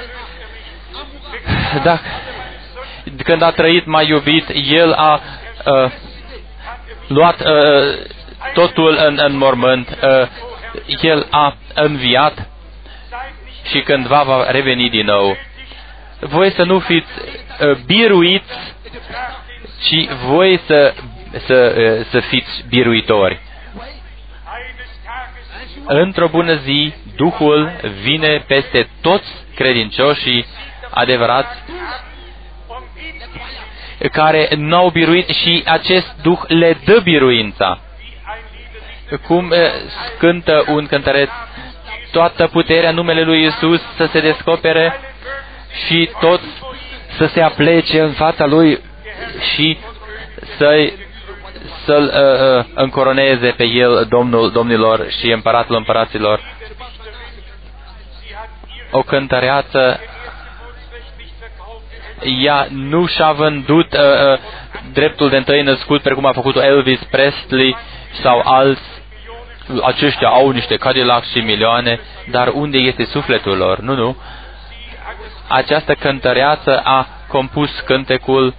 Dacă când a trăit, m-a iubit, El a luat totul în mormânt, El a înviat și cândva va reveni din nou. Voi să nu fiți biruiți, ci voi să fiți biruitori. Într-o bună zi, Duhul vine peste toți credincioșii adevărați care n-au biruit și acest Duh le dă biruința. Cum cântă un cântăreț, toată puterea numele lui Iisus să se descopere și toți să se aplece în fața Lui și să-L încoroneze pe El, Domnul domnilor și Împăratul împăraților. O cântăreață, ea nu și-a vândut dreptul de întâi născut, precum a făcut-o Elvis Presley sau alți. Aceștia au niște Cadillacs și milioane, dar unde este sufletul lor? Nu. Această cântăreață a compus cântecul,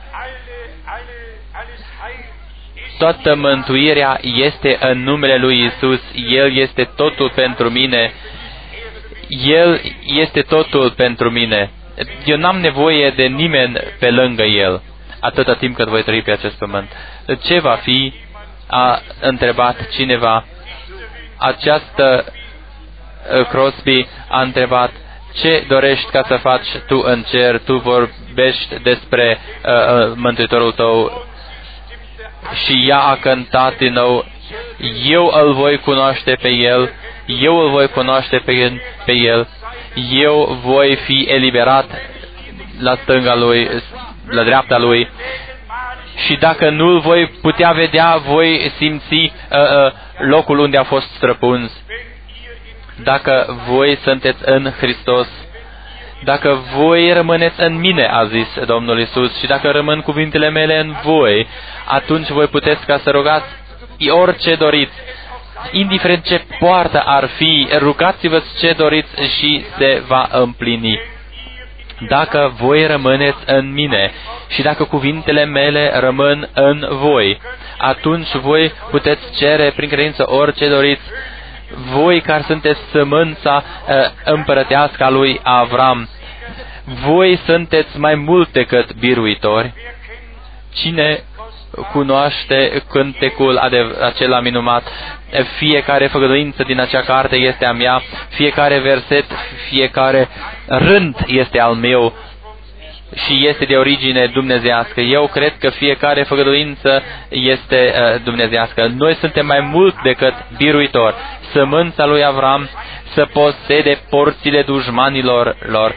toată mântuirea este în numele lui Iisus, El este totul pentru mine, El este totul pentru mine. Eu n-am nevoie de nimeni pe lângă El, atâta timp cât voi trăi pe acest pământ. Ce va fi? A întrebat cineva. Această Crosby a întrebat, ce dorești ca să faci tu în cer? Tu vorbești despre Mântuitorul tău. Și ea a cântat din nou, eu îl voi cunoaște pe El, eu îl voi cunoaște pe El, eu voi fi eliberat la stânga Lui, la dreapta Lui și dacă nu-l voi putea vedea, voi simți locul unde a fost străpuns. Dacă voi sunteți în Hristos, dacă voi rămâneți în mine, a zis Domnul Iisus, și dacă rămân cuvintele mele în voi, atunci voi puteți ca să rugați orice doriți. Indiferent ce poartă ar fi, rugați-vă ce doriți și se va împlini. Dacă voi rămâneți în mine și dacă cuvintele mele rămân în voi, atunci voi puteți cere prin credință orice doriți. Voi care sunteți sămânța împărătească a lui Avram, voi sunteți mai mult decât biruitori. Cine cunoaște cântecul acela minunat? Fiecare făgăduință din acea carte este a mea, fiecare verset, fiecare rând este al meu și este de origine dumnezeiască. Eu cred că fiecare făgăduință este dumnezeiască. Noi suntem mai mult decât biruitori. Sămânța lui Avram să posede porțile dușmanilor lor.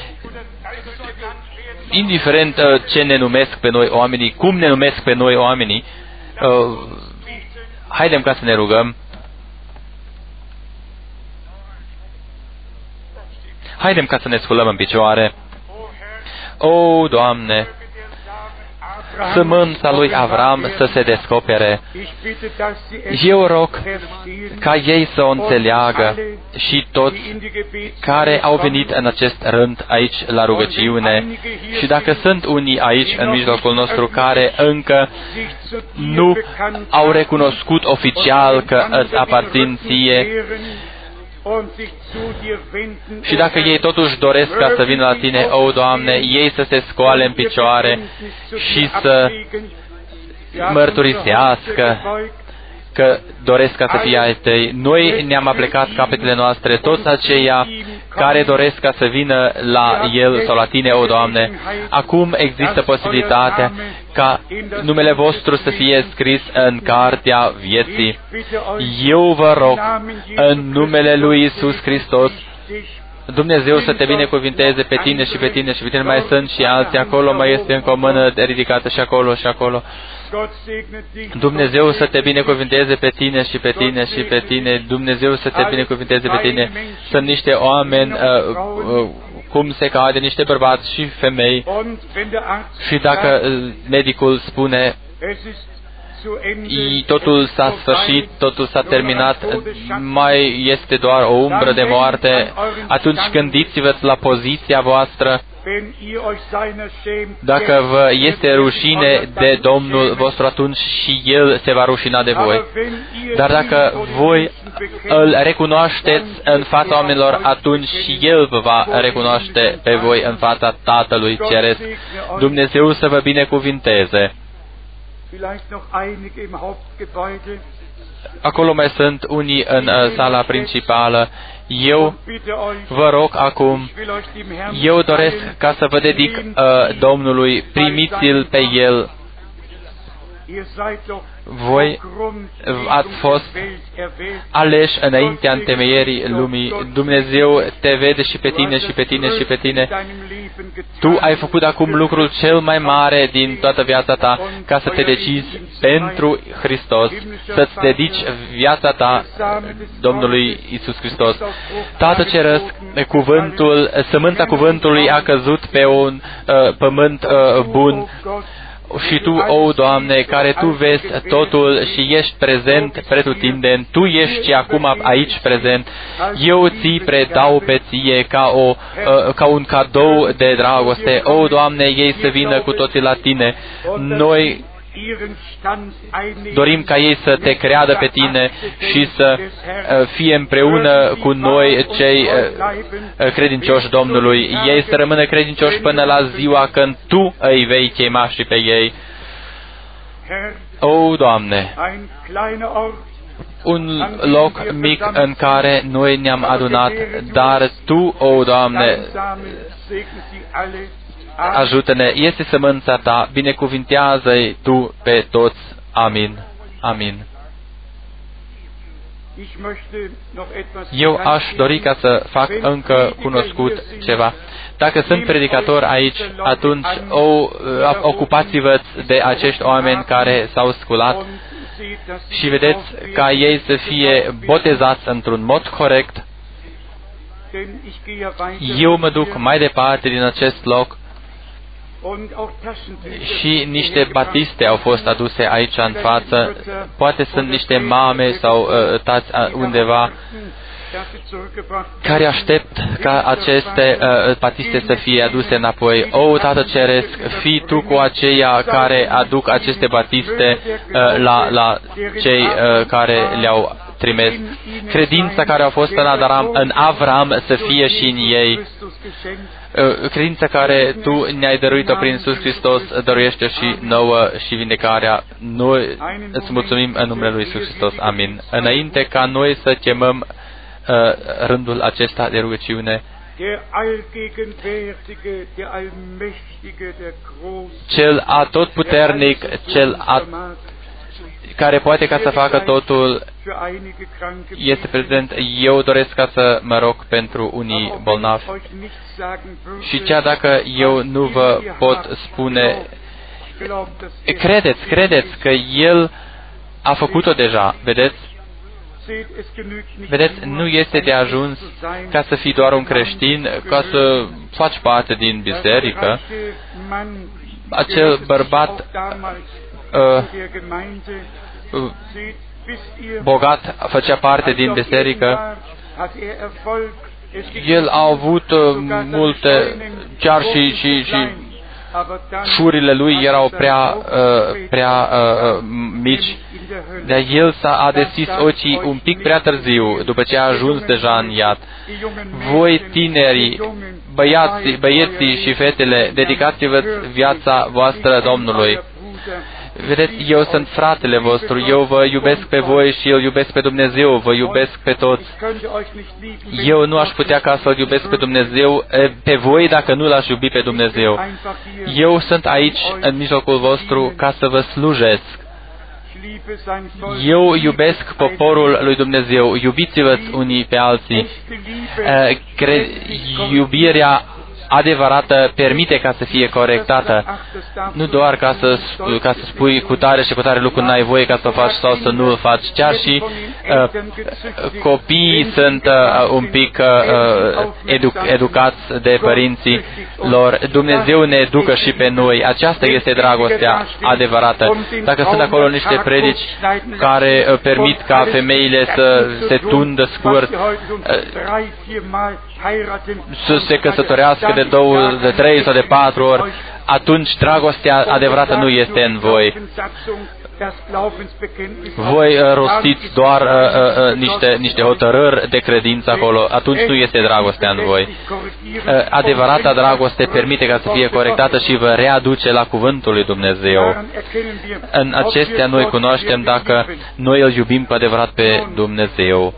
Indiferent ce ne numesc pe noi oamenii, cum ne numesc pe noi oamenii, haidem ca să ne rugăm. Haidem ca să ne sculăm în picioare. O, Doamne, sămânța lui Avram să se descopere. Eu rog ca ei să o înțeleagă și toți care au venit în acest rând aici la rugăciune. Și dacă sunt unii aici în mijlocul nostru care încă nu au recunoscut oficial că îți aparțin ție, și dacă ei totuși doresc ca să vină la Tine, o, Doamne, ei să se scoale în picioare și să mărturisească că doresc ca să fie ai Tăi. Noi ne-am aplecat capetele noastre, toți aceia care doresc ca să vină la El sau la Tine, o, Doamne. Acum există posibilitatea ca numele vostru să fie scris în cartea vieții. Eu vă rog, în numele lui Iisus Hristos, Dumnezeu să te binecuvinteze pe tine și pe tine și pe tine. Mai sunt și alții acolo, mai este încă o mână ridicată și acolo și acolo. Dumnezeu să te binecuvinteze pe tine și pe tine și pe tine. Dumnezeu să te binecuvinteze pe tine. Sunt niște oameni, cum se cade, niște bărbați și femei. Și dacă medicul spune totul s-a sfârșit, totul s-a terminat, mai este doar o umbră de moarte, atunci gândiți-vă la poziția voastră. Dacă vă este rușine de Domnul vostru, atunci și El se va rușina de voi. Dar dacă voi îl recunoașteți în fața oamenilor, atunci și El vă va recunoaște pe voi în fața Tatălui Ceresc. Dumnezeu să vă binecuvinteze. Acolo mai sunt unii în sala principală. Eu vă rog acum, eu doresc ca să vă dedic Domnului, primiți-L pe El. Voi ați fost aleși înaintea întemeierii lumii. Dumnezeu te vede și pe tine și pe tine și pe tine. Tu ai făcut acum lucrul cel mai mare din toată viața ta, ca să te decizi pentru Hristos, să-ți dedici viața ta Domnului Iisus Hristos. Tată Ceresc, sămânța cuvântului a căzut pe un pământ bun. Și Tu, o, Doamne, care Tu vezi totul și ești prezent pretutindeni, Tu ești și acum aici prezent, eu Ți predau pe Ție ca un cadou de dragoste. O, Doamne, ei să vină cu toții la Tine. Noi dorim ca ei să Te creadă pe Tine și să fie împreună cu noi cei credincioși Domnului. Ei să rămână credincioși până la ziua când Tu îi vei chema și pe ei. O, Doamne, un loc mic în care noi ne-am adunat, dar Tu, o, Doamne, ajută-ne, este sămânța Ta, binecuvintează-i Tu pe toți. Amin. Amin. Eu aș dori ca să fac încă cunoscut ceva. Dacă sunt predicatori aici, atunci ocupați-vă de acești oameni care s-au sculat și vedeți ca ei să fie botezați într-un mod corect. Eu mă duc mai departe din acest loc și niște batiste au fost aduse aici în față. Poate sunt niște mame sau tați undeva care aștept ca aceste batiste să fie aduse înapoi. O, Tată Ceresc, fii Tu cu aceia care aduc aceste batiste la cei care le-au trimis. Credința care a fost în Avram să fie și în ei. Credința care Tu ne-ai dăruit-o prin Iisus Hristos, dăruiește și nouă și vindecarea. Noi îți mulțumim în numele Lui Iisus Hristos. Amin. Înainte ca noi să chemăm rândul acesta de rugăciune, Cel atotputernic, care poate ca să facă totul, este prezent. Eu doresc ca să mă rog pentru unii bolnavi. Și chiar dacă eu nu vă pot spune, credeți că El a făcut-o deja, vedeți? Vedeți, nu este de ajuns ca să fii doar un creștin, ca să faci parte din biserică. Acel bărbat bogat făcea parte din biserică. El a avut multe, chiar și șurile lui erau prea mici. Dar el a deschis ochii un pic prea târziu, după ce a ajuns deja în iad. Voi, tinerii, băieții și fetele, dedicați-vă viața voastră Domnului. Vedeți, eu sunt fratele vostru, eu vă iubesc pe voi și eu iubesc pe Dumnezeu, vă iubesc pe toți. Eu nu aș putea ca să-L iubesc pe Dumnezeu, pe voi, dacă nu L-aș iubi pe Dumnezeu. Eu sunt aici, în mijlocul vostru, ca să vă slujesc. Eu iubesc poporul lui Dumnezeu, iubiți-vă unii pe alții. Iubirea adevărată permite ca să fie corectată. Nu doar ca să spui cu tare și cu tare lucru n-ai voie ca să o faci sau să nu o faci. Chiar și copiii sunt un pic educați de părinții lor. Dumnezeu ne educă și pe noi. Aceasta este dragostea adevărată. Dacă sunt acolo niște predici care permit ca femeile să se tundă scurt, să se căsătorească de 2, de 3 sau de 4 ori, atunci dragostea adevărată nu este în voi. Voi rostiți doar niște hotărâri de credință acolo, atunci nu este dragostea în voi. Adevărata dragoste permite ca să fie corectată și vă readuce la cuvântul lui Dumnezeu. În acestea noi cunoaștem dacă noi îl iubim cu adevărat pe Dumnezeu.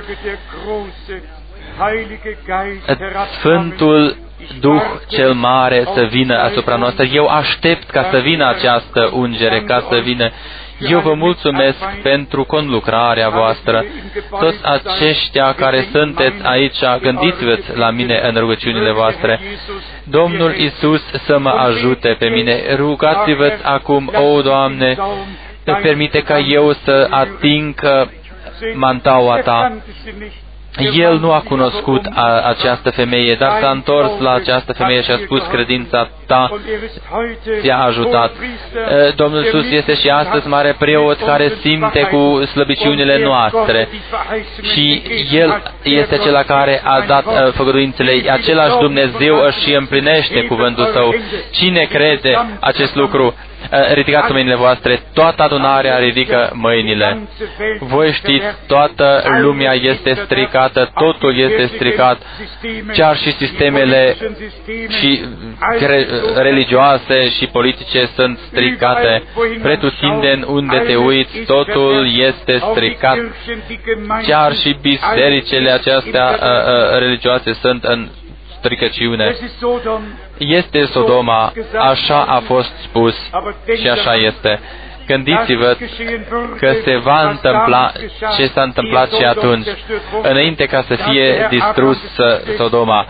Sfântul Duh cel Mare să vină asupra noastră. Eu aștept ca să vină această ungere, ca să vină. Eu vă mulțumesc pentru conlucrarea voastră. Toți aceștia care sunteți aici, gândiți-vă la mine în rugăciunile voastre. Domnul Iisus să mă ajute pe mine. Rugați-vă acum, o Doamne, permite ca eu să ating mantaua Ta. El nu a cunoscut această femeie, dar s-a întors la această femeie și a spus: credința ta ți-a ajutat. Domnul Iisus este și astăzi mare preot care simte cu slăbiciunile noastre și El este acela care a dat făgăduințele. Același Dumnezeu își împlinește cuvântul Său. Cine crede acest lucru? Ridicați mâinile voastre, toată adunarea ridică mâinile. Voi știți, toată lumea este stricată, totul este stricat, chiar și sistemele și religioase și politice sunt stricate. Pretutindeni unde te uiți, totul este stricat. Chiar și bisericile acestea religioase sunt în stricăciune. Este Sodoma, așa a fost spus și așa este. Gândiți-vă că se va întâmpla ce s-a întâmplat și atunci, înainte ca să fie distrus Sodoma.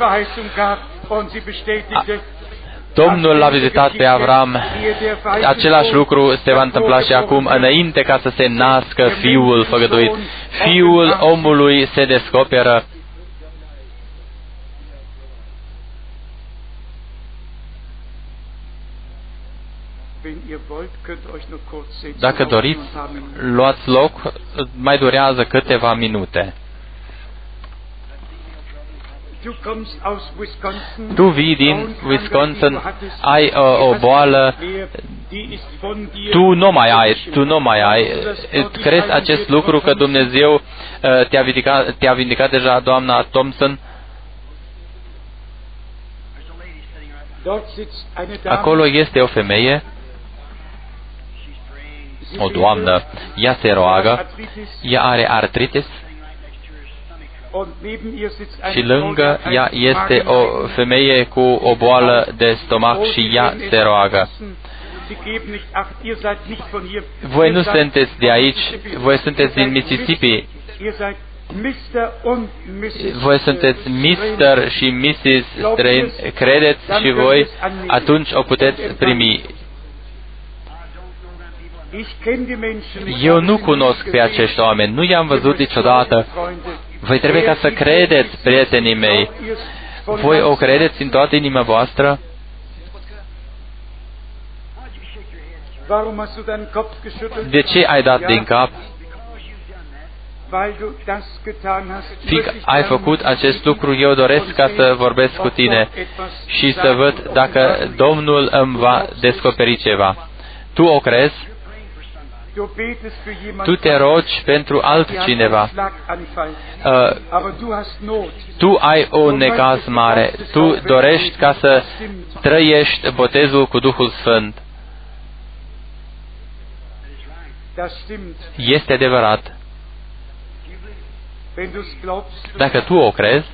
Domnul l-a vizitat pe Avram, același lucru se va întâmpla și acum, înainte ca să se nască Fiul făgăduit. Fiul omului se descoperă. Dacă doriți, luați loc, mai durează câteva minute. Tu vii din Wisconsin, ai o boală, tu nu mai ai. Crezi acest lucru că Dumnezeu te-a vindicat deja, doamna Thompson? Acolo este o femeie, o doamnă, ea se roagă, ea are artritis și lângă ea este o femeie cu o boală de stomac și ea se roagă. Voi nu sunteți de aici, voi sunteți din Mississippi. Voi sunteți Mr. și Mrs. Strain, credeți și voi, atunci o puteți primi. Eu nu cunosc pe acești oameni, nu i-am văzut niciodată. Voi trebuie ca să credeți, prietenii mei. Voi o credeți în toată inima voastră? De ce ai dat din cap? Fiindcă ai făcut acest lucru, eu doresc ca să vorbesc cu tine și să văd dacă Domnul îmi va descoperi ceva. Tu o crezi? Tu te rogi pentru altcineva. Tu ai un necaz mare. Tu dorești ca să trăiești botezul cu Duhul Sfânt. Este adevărat. Dacă tu o crezi,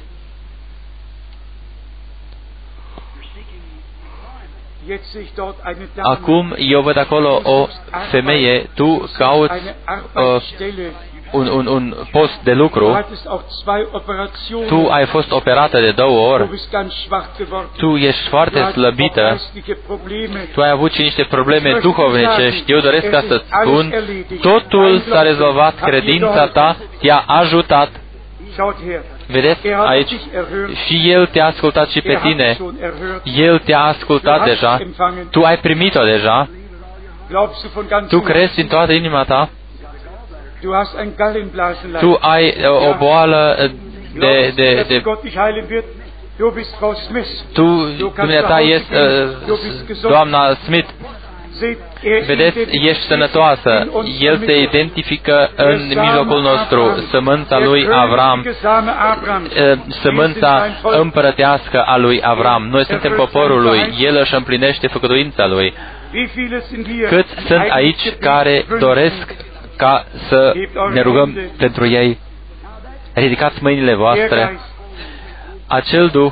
acum eu văd acolo o femeie, tu cauți un post de lucru, tu ai fost operată de 2 ori, tu ești foarte slăbită, tu ai avut și niște probleme duhovnicești. Eu doresc ca să-ți spun, totul s-a rezolvat, credința ta te-a ajutat. Vedeți aici? Și El te-a ascultat și pe tine. El te-a ascultat deja. Tu ai primit-o deja. Tu crezi din toată inima ta. Tu ai o boală de dumneata ești doamna Smith. Vedeți, ești sănătoasă. El se identifică în mijlocul nostru. Sămânța lui Avram, sămânța împărătească a lui Avram. Noi suntem poporul lui. El își împlinește făgăduința lui. Câți sunt aici care doresc ca să ne rugăm pentru ei? Ridicați mâinile voastre. Acel Duh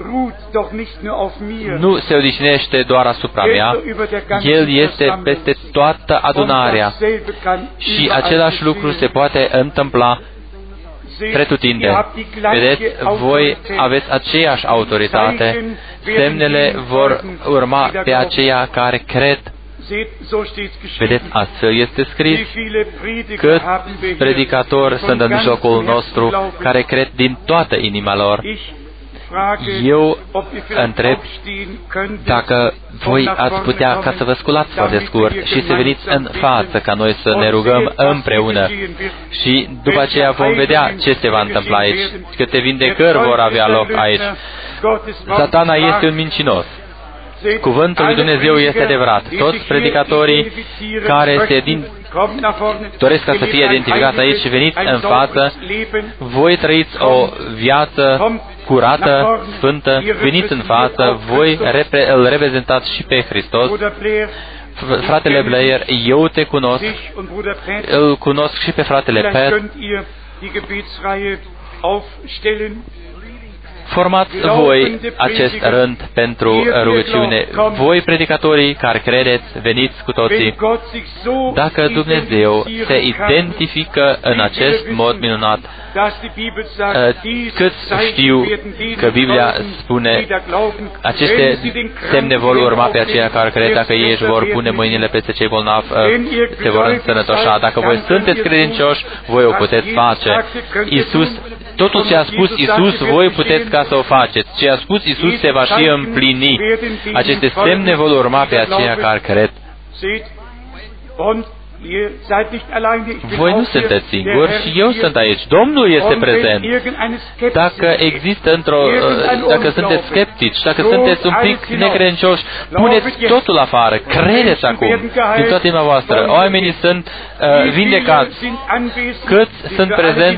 nu se odihnește doar asupra mea, El este peste toată adunarea și același lucru se poate întâmpla pretutindeni. Vedeți, voi aveți aceeași autoritate, semnele vor urma pe aceia care cred. Vedeți, astfel este scris, cât predicatori sunt în mijlocul nostru care cred din toată inima lor. Eu întreb dacă voi ați putea ca să vă sculați foarte scurt și să veniți în față ca noi să ne rugăm împreună. Și după aceea vom vedea ce se va întâmpla aici, câte vindecări vor avea loc aici. Satana este un mincinos. Cuvântul lui Dumnezeu este adevărat. Toți predicatorii care doresc ca să fie identificați aici și veniți în față, voi trăiți o viață curată, sfântă, veniți în față, voi îl reprezentați și pe Hristos. Fratele Blair, eu te cunosc, îl cunosc și pe fratele Pat. Formați voi acest rând pentru rugăciune. Voi, predicatorii care credeți, veniți cu toții. Dacă Dumnezeu se identifică în acest mod minunat, cât știu că Biblia spune, aceste semne vor urma pe aceia care cred, dacă ei își vor pune mâinile peste cei bolnavi, se vor însănătoșa. Dacă voi sunteți credincioși, voi o puteți face. Iisus, totul ce a spus Iisus, voi puteți ca să o faceți. Ce a spus Iisus se va și împlini. Aceste semne vor urma pe aceia care cred. Voi nu sunteți singuri și eu sunt aici. Domnul este prezent. Dacă există dacă sunteți sceptici, dacă sunteți un pic necredincioși, puneți totul afară. Credeți acum din toată inima voastră. Oamenii sunt vindecați. Câți sunt prezenți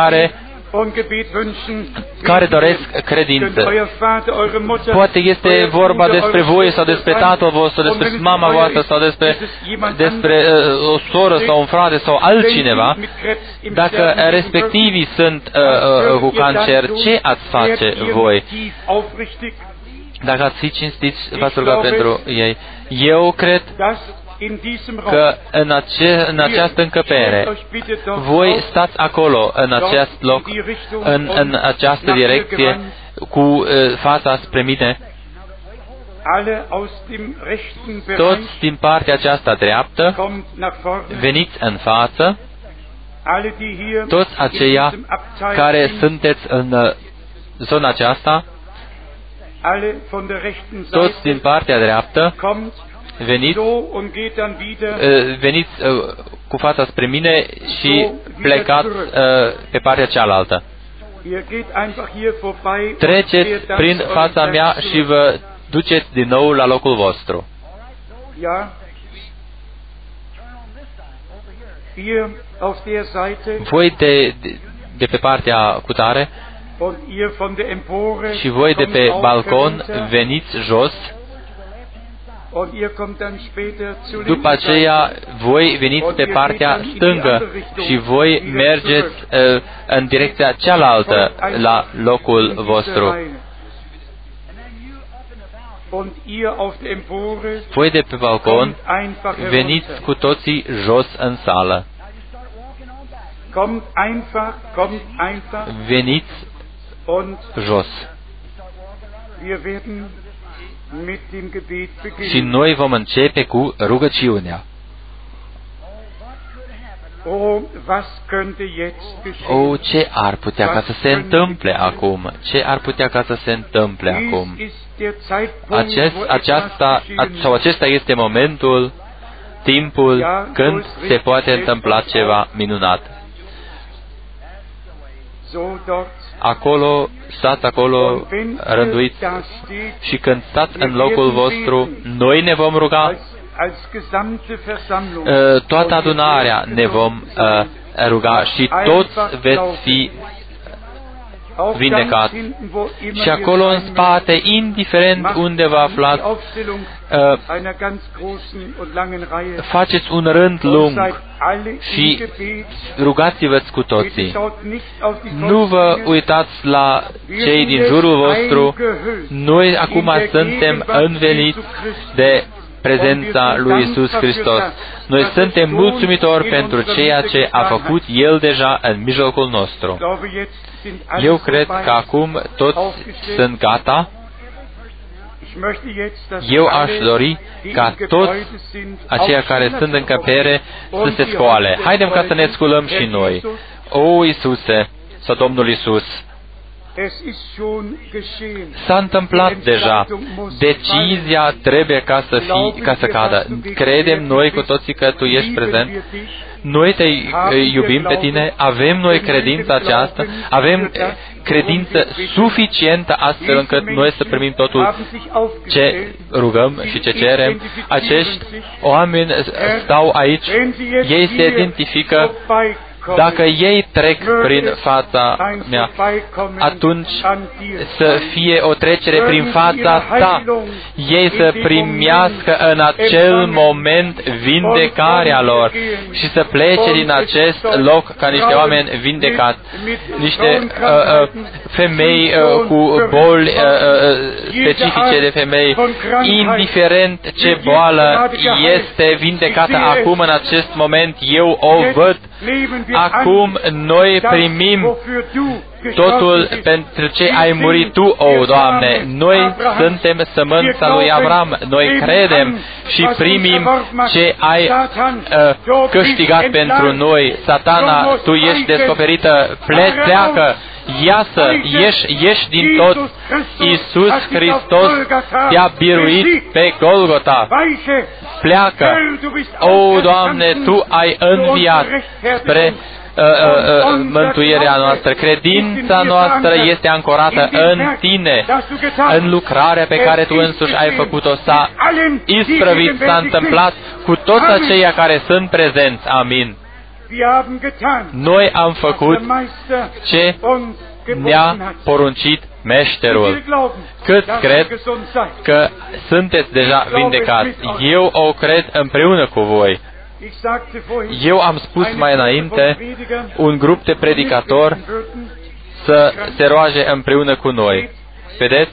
care doresc credință. Poate este vorba despre voi sau despre tatăl vostru, despre mama voastră sau despre o soră sau un frate sau altcineva. Dacă respectivii sunt cu cancer, ce ați face voi? Dacă ați fi cinstiți, v-ați ruga pentru ei. Eu cred că în această încăpere, voi stați acolo, în acest loc, în această direcție, cu fața spre mine, toți din partea aceasta dreaptă, veniți în față, toți aceia care sunteți în zona aceasta, toți din partea dreaptă, veniți cu fața spre mine și plecați pe partea cealaltă. Treceți prin fața mea și vă duceți din nou la locul vostru. Voi de pe partea cutare și voi de pe balcon veniți jos. După aceea, voi veniți pe partea stângă și voi mergeți în direcția cealaltă la locul vostru. Voi de pe balcon veniți cu toții jos în sală. Veniți jos. Și noi vom începe cu rugăciunea. Ce ar putea ca să se întâmple acum? Ce ar putea ca să se întâmple acum? Acesta este momentul, timpul când se poate întâmpla ceva minunat. Acolo, stați acolo, rânduiți, și când stați în locul vostru, noi ne vom ruga, toată adunarea ne vom ruga și toți veți fi vindecați. Și acolo în spate, indiferent unde vă aflați, faceți un rând lung și rugați-vă cu toții. Nu vă uitați la cei din jurul vostru. Noi acum suntem înveliți de prezența lui Iisus Hristos. Noi suntem mulțumitori pentru ceea ce a făcut El deja în mijlocul nostru. Eu cred că acum toți sunt gata. Eu aș dori ca toți aceia care sunt în încăpere să se scoale. Haidem ca să ne sculăm și noi. O, Iisuse, sau Domnul Iisus, s-a întâmplat deja. Decizia trebuie ca să cadă. Credem noi cu toții că Tu ești prezent. Noi te iubim pe Tine, avem noi credința aceasta, avem credință suficientă astfel încât noi să primim totul ce rugăm și ce cerem. Acești oameni stau aici, ei se identifică Dacă ei trec prin fața mea, atunci să fie o trecere prin fața ta. Ei să primească în acel moment vindecarea lor și să plece din acest loc ca niște oameni vindecați, niște femei cu boli specifice de femei, indiferent ce boală este vindecată acum în acest moment, eu o văd. Acum noi primim totul pentru ce ai murit Tu, o Doamne. Noi suntem sămânța lui Avram. Noi credem și primim ce ai câștigat pentru noi. Satana, Tu ești descoperită. Pleacă, iasă, ieși din tot. Iisus Hristos te-a biruit pe Golgota. Pleacă, o Doamne, Tu ai înviat spre mântuirea noastră. Credința noastră este ancorată în Tine, în lucrarea pe care Tu însuși ai făcut-o. S-a isprăvit, s-a întâmplat cu toți aceia care sunt prezenți. Amin. Noi am făcut ce ne-a poruncit Meșterul. Cât cred că sunteți deja vindecați. Eu o cred împreună cu voi. Eu am spus mai înainte, un grup de predicatori să se roage împreună cu noi. Vedeți?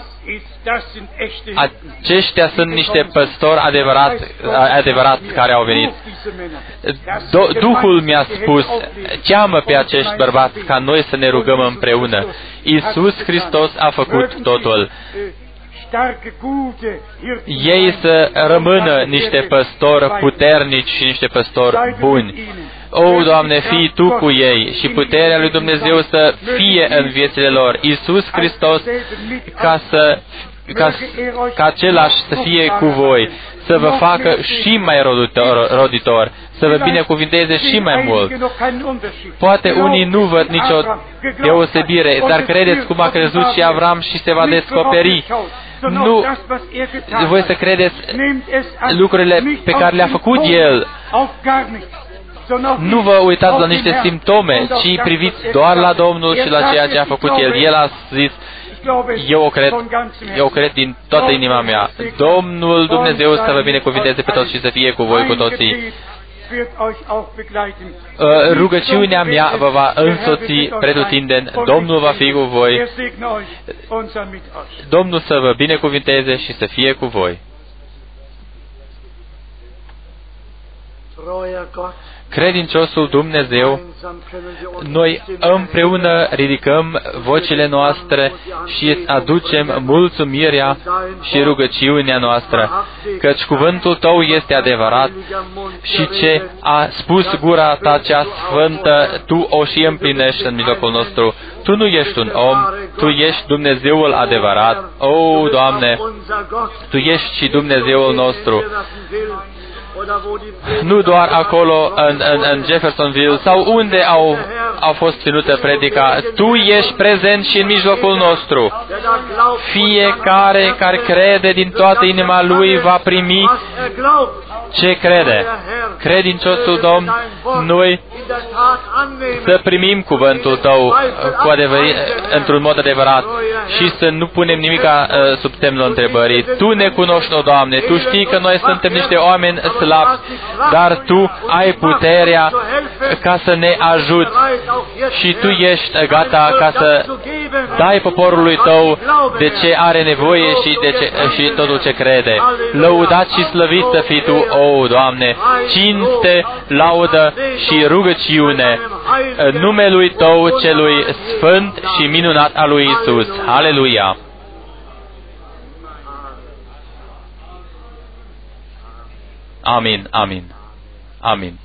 Aceștia sunt niște păstori adevărați care au venit. Duhul mi-a spus, cheamă pe acești bărbați ca noi să ne rugăm împreună. Iisus Hristos a făcut totul. Ei să rămână niște păstori puternici și niște păstori buni. O, Doamne, fii Tu cu ei și puterea lui Dumnezeu să fie în viețile lor. Iisus Hristos, ca același să fie cu voi, să vă facă și mai roditor, să vă binecuvinteze și mai mult. Poate unii nu văd nicio deosebire, dar credeți cum a crezut și Avram și se va descoperi. Nu, voi să credeți lucrurile pe care le-a făcut El. Nu vă uitați la niște simptome, ci priviți doar la Domnul și la ceea ce a făcut El. El a zis, eu cred din toată inima mea. Domnul Dumnezeu să vă binecuvinteze pe toți și să fie cu voi cu toții. Rugăciunea mea vă va însoți pretutindeni. Domnul va fi cu voi. Domnul să vă binecuvinteze și să fie cu voi. Credinciosul Dumnezeu, noi împreună ridicăm vocile noastre și îți aducem mulțumirea și rugăciunea noastră, căci cuvântul Tău este adevărat și ce a spus gura Ta cea sfântă, Tu o și împlinești în mijlocul nostru. Tu nu ești un om, Tu ești Dumnezeul adevărat. O, Doamne, Tu ești și Dumnezeul nostru. Nu doar acolo în Jeffersonville sau unde au fost ținută predica. Tu ești prezent și în mijlocul nostru. Fiecare care crede din toată inima lui va primi ce crede. Credinciosul Domn, noi să primim cuvântul Tău cu într-un mod adevărat și să nu punem nimica sub semnul întrebării. Tu ne cunoști, o Doamne, Tu știi că noi suntem niște oameni slabi, dar Tu ai puterea ca să ne ajuți și Tu ești gata ca să dai poporului Tău de ce are nevoie și totul ce crede. Lăudat și slăvit să fii Tu, o Doamne, cinste, laudă și rugăciune în numelui Tău celui sfânt și minunat al lui Isus. Aleluia! Amin, amin, amin.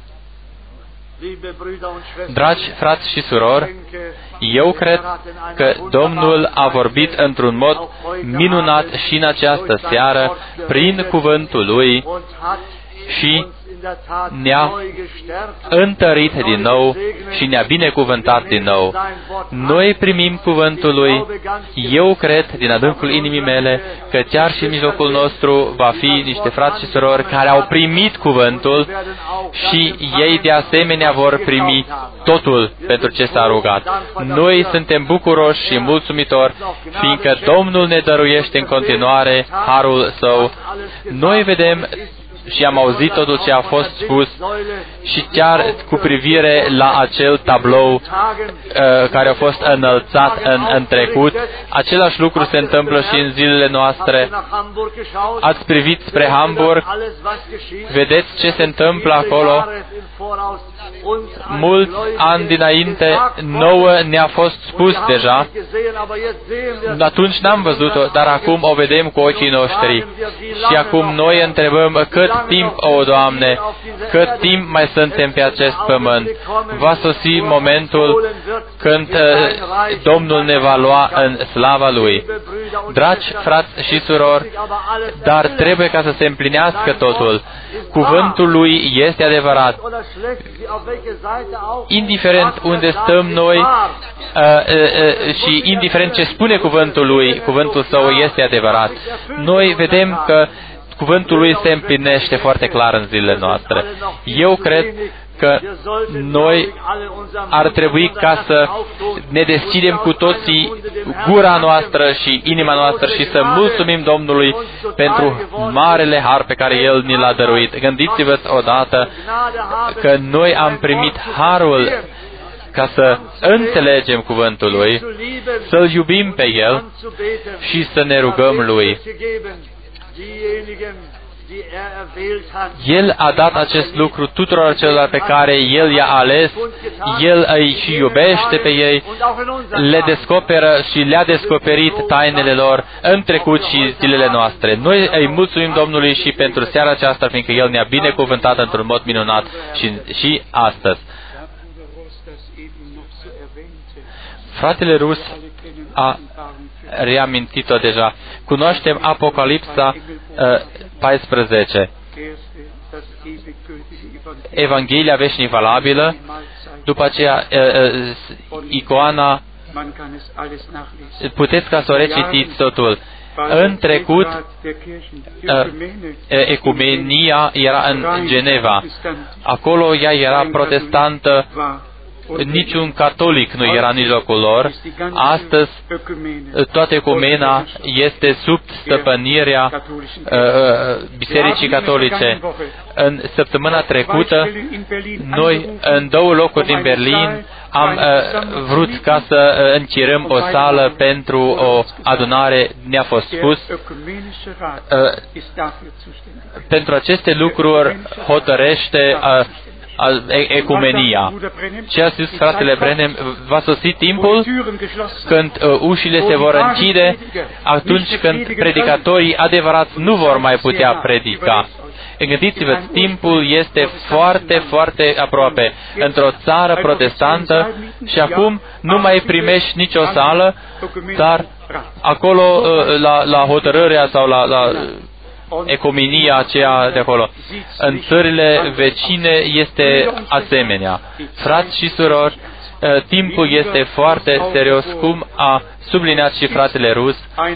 Dragi frați și surori, eu cred că Domnul a vorbit într-un mod minunat și în această seară prin cuvântul Lui și ne-a întărit din nou și ne-a binecuvântat din nou. Noi primim cuvântul Lui. Eu cred din adâncul inimii mele că chiar și în mijlocul nostru va fi niște frați și surori care au primit cuvântul și ei de asemenea vor primi totul pentru ce s-a rugat. Noi suntem bucuroși și mulțumitori, fiindcă Domnul ne dăruiește în continuare harul Său. Noi vedem și am auzit totul ce a fost spus și chiar cu privire la acel tablou care a fost înălțat în trecut, același lucru se întâmplă și în zilele noastre. Ați privit spre Hamburg, vedeți ce se întâmplă acolo. Mulți ani dinainte, nouă ne-a fost spus deja. Atunci n-am văzut-o, dar acum o vedem cu ochii noștri. Și acum noi întrebăm cât timp, o Doamne, cât timp mai suntem pe acest pământ. Va sosi momentul când Domnul ne va lua în slava Lui. Dragi frați și surori, dar trebuie ca să se împlinească totul. Cuvântul Lui este adevărat. Indiferent unde stăm noi și indiferent ce spune cuvântul Lui, cuvântul Său este adevărat. Noi vedem că cuvântul Lui se împlinește foarte clar în zilele noastre. Eu cred că noi ar trebui ca să ne deschidem cu toții gura noastră și inima noastră și să mulțumim Domnului pentru marele har pe care El ni l-a dăruit. Gândiți-vă odată că noi am primit harul ca să înțelegem cuvântul Lui, să-L iubim pe El și să ne rugăm Lui. El a dat acest lucru tuturor celor pe care El i-a ales, El îi și iubește pe ei, le descoperă și le-a descoperit tainele lor în trecut și zilele noastre. Noi îi mulțumim Domnului și pentru seara aceasta, fiindcă El ne-a binecuvântat într-un mod minunat și astăzi. Fratele Rus a reamintit-o deja. Cunoaștem Apocalipsa 14. Evanghelia veșnic valabilă, după aceea icoana, puteți ca să o recitiți totul. În trecut, ecumenia era în Geneva. Acolo ea era protestantă, niciun catolic nu era în mijlocul lor. Astăzi, toată ecumena este sub stăpânirea Bisericii Catolice. În săptămâna trecută, noi, în 2 locuri din Berlin, am vrut ca să închirăm o sală pentru o adunare, ne-a fost spus. Pentru aceste lucruri hotărăște ecumenia. Ce a zis fratele Brenem, va sosi timpul când ușile se vor închide, atunci când predicatorii adevărați nu vor mai putea predica. Gândiți-vă, timpul este foarte, foarte aproape. Într-o țară protestantă și acum nu mai primești nicio sală, dar acolo la hotărârea sau la ecumenia aceea de acolo. În țările vecine este asemenea. Frați și surori, timpul este foarte serios, cum a subliniat și fratele Rus.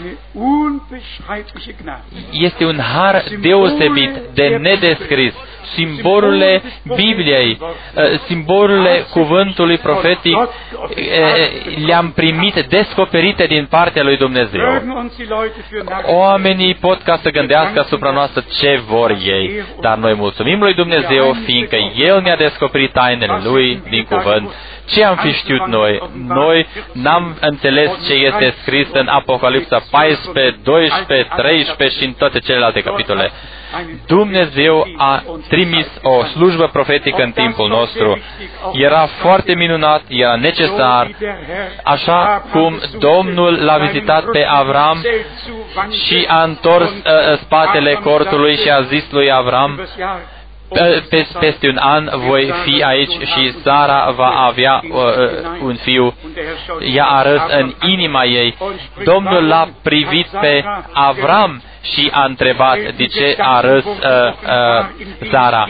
Este un har deosebit, de nedescris. Simbolurile Bibliei, simbolurile cuvântului profetic le-am primit descoperite din partea lui Dumnezeu. Oamenii pot ca să gândească asupra noastră ce vor ei, dar noi mulțumim lui Dumnezeu, fiindcă El ne-a descoperit tainele Lui din cuvânt. Ce am fi știut noi? Noi n-am înțeles ce este scris în Apocalipsa 14, 12, 13 și în toate celelalte capitole. Dumnezeu a trimis o slujbă profetică în timpul nostru. Era foarte minunat, era necesar, așa cum Domnul l-a vizitat pe Avram și a întors spatele cortului și a zis lui Avram, peste un an voi fi aici și Sara va avea un fiu. Ea a râs în inima ei. Domnul l-a privit pe Avram și a întrebat de ce a râs Sara.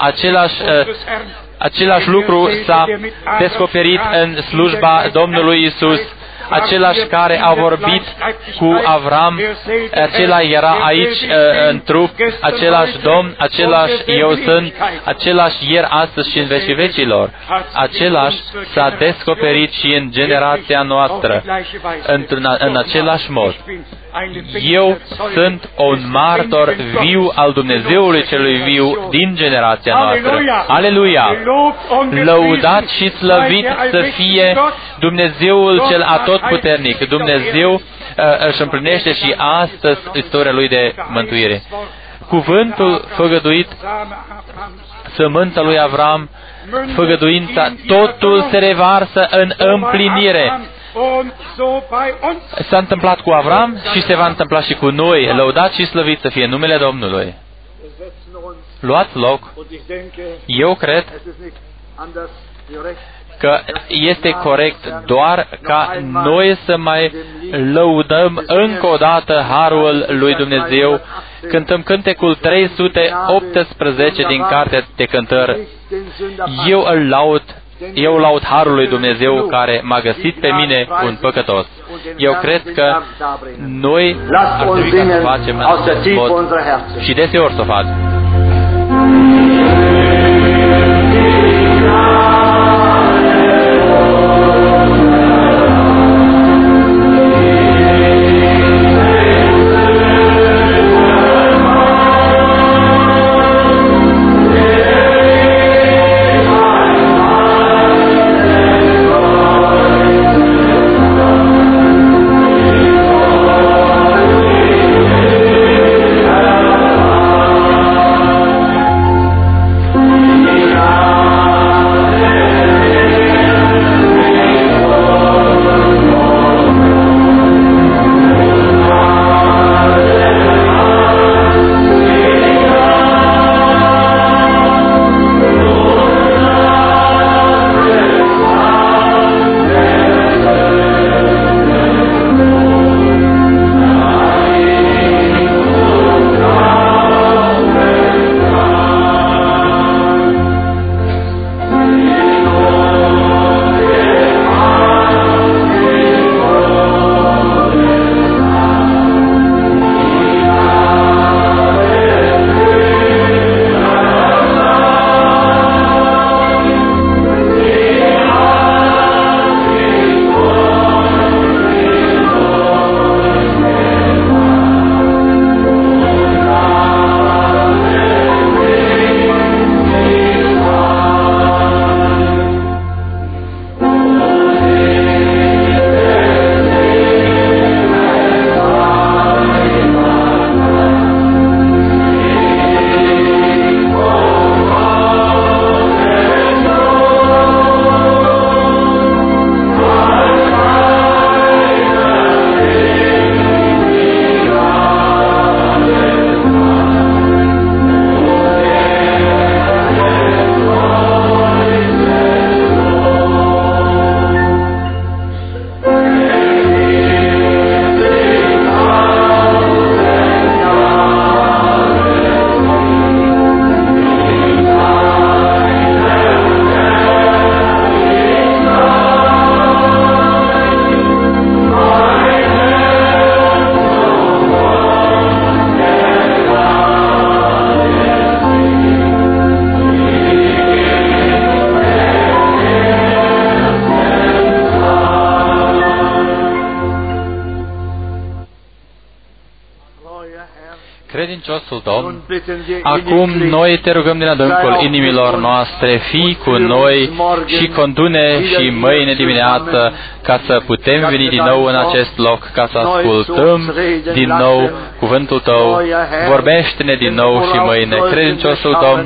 Același lucru s-a descoperit în slujba Domnului Isus. Același care a vorbit cu Avram, acela era aici în trup, același Domn, același eu sunt, același ieri, astăzi și în vecii vecilor. Același s-a descoperit și în generația noastră, în același mod. Eu sunt un martor viu al Dumnezeului celui viu din generația noastră. Aleluia! Lăudat și slăvit să fie Dumnezeul cel atotputernic. Dumnezeu își împlinește și astăzi istoria lui de mântuire. Cuvântul făgăduit, sămânța lui Avram, făgăduința, totul se revarsă în împlinire. S-a întâmplat cu Avram și se va întâmpla și cu noi. Lăudat și slăvit să fie numele Domnului. Luați loc. Eu cred că este corect doar ca noi să mai lăudăm încă o dată harul lui Dumnezeu. Cântăm cântecul 318 din Cartea de Cântări. Eu laud harul lui Dumnezeu care m-a găsit pe mine un păcătos. Eu cred că noi ar trebui să facem în acest mod și deseori să o facem. Credinciosul Domn, acum noi te rugăm din adâncul inimilor noastre, fii cu noi și condu-ne și mâine dimineață ca să putem veni din nou în acest loc, ca să ascultăm din nou cuvântul Tău. Vorbește-ne din nou și mâine. Credinciosul Domn,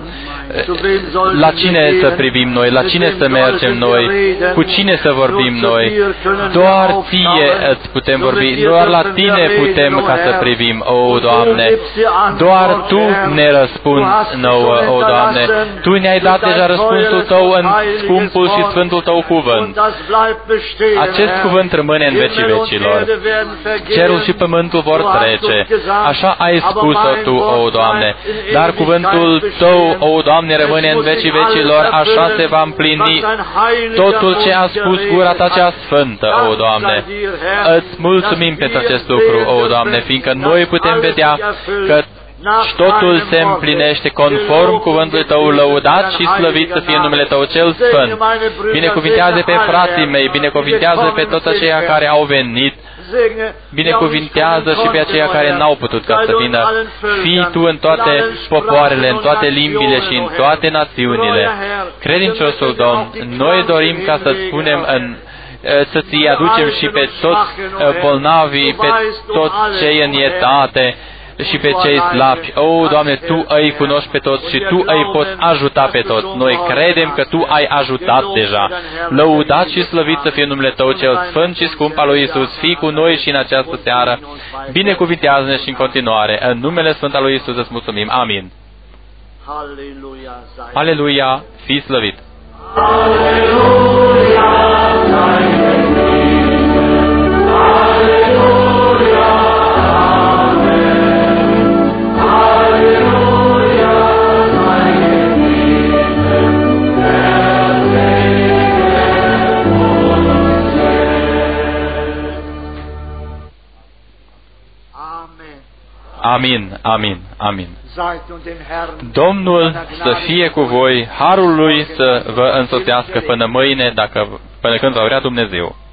la cine să privim noi, la cine să mergem noi, cu cine să vorbim noi. Doar Ție îți putem vorbi, doar la Tine putem ca să privim. O, Doamne, Doar Tu ne răspunzi nouă, o Doamne. Tu ne-ai dat deja răspunsul Tău în scumpul și sfântul Tău cuvânt. Acest cuvânt rămâne în vecii vecilor. Cerul și pământul vor trece. Așa ai spus-o Tu, o Doamne. Dar cuvântul Tău, o Doamne, rămâne în vecii vecilor. Așa se va împlini totul ce a spus gura Ta cea sfântă, o Doamne. Îți mulțumim pentru acest lucru, o Doamne, fiindcă noi putem vedea că totul se împlinește conform cuvântului Tău, lăudat și slăvit să fie numele Tău cel sfânt. Binecuvintează pe frații mei, binecuvintează pe toți aceia care au venit, binecuvintează și pe aceia care n-au putut ca să vină. Fii Tu în toate popoarele, în toate limbile și în toate națiunile. Credinciosul Domn, noi dorim ca să spunem să Ți aducem și pe toți bolnavii, pe toți cei în etate și pe cei slabi. O, Doamne, Tu îi cunoști pe toți și Tu îi poți ajuta pe toți. Noi credem că Tu ai ajutat deja. Lăudat și slăvit să fie numele Tău cel sfânt și scump al lui Iisus. Fii cu noi și în această seară. Binecuvintează-ne și în continuare. În numele sfânt al lui Iisus îți mulțumim. Amin. Aleluia, fii slăvit. Amin, amin, amin. Domnul să fie cu voi, harul Lui să vă însoțească până mâine, până când va vrea Dumnezeu.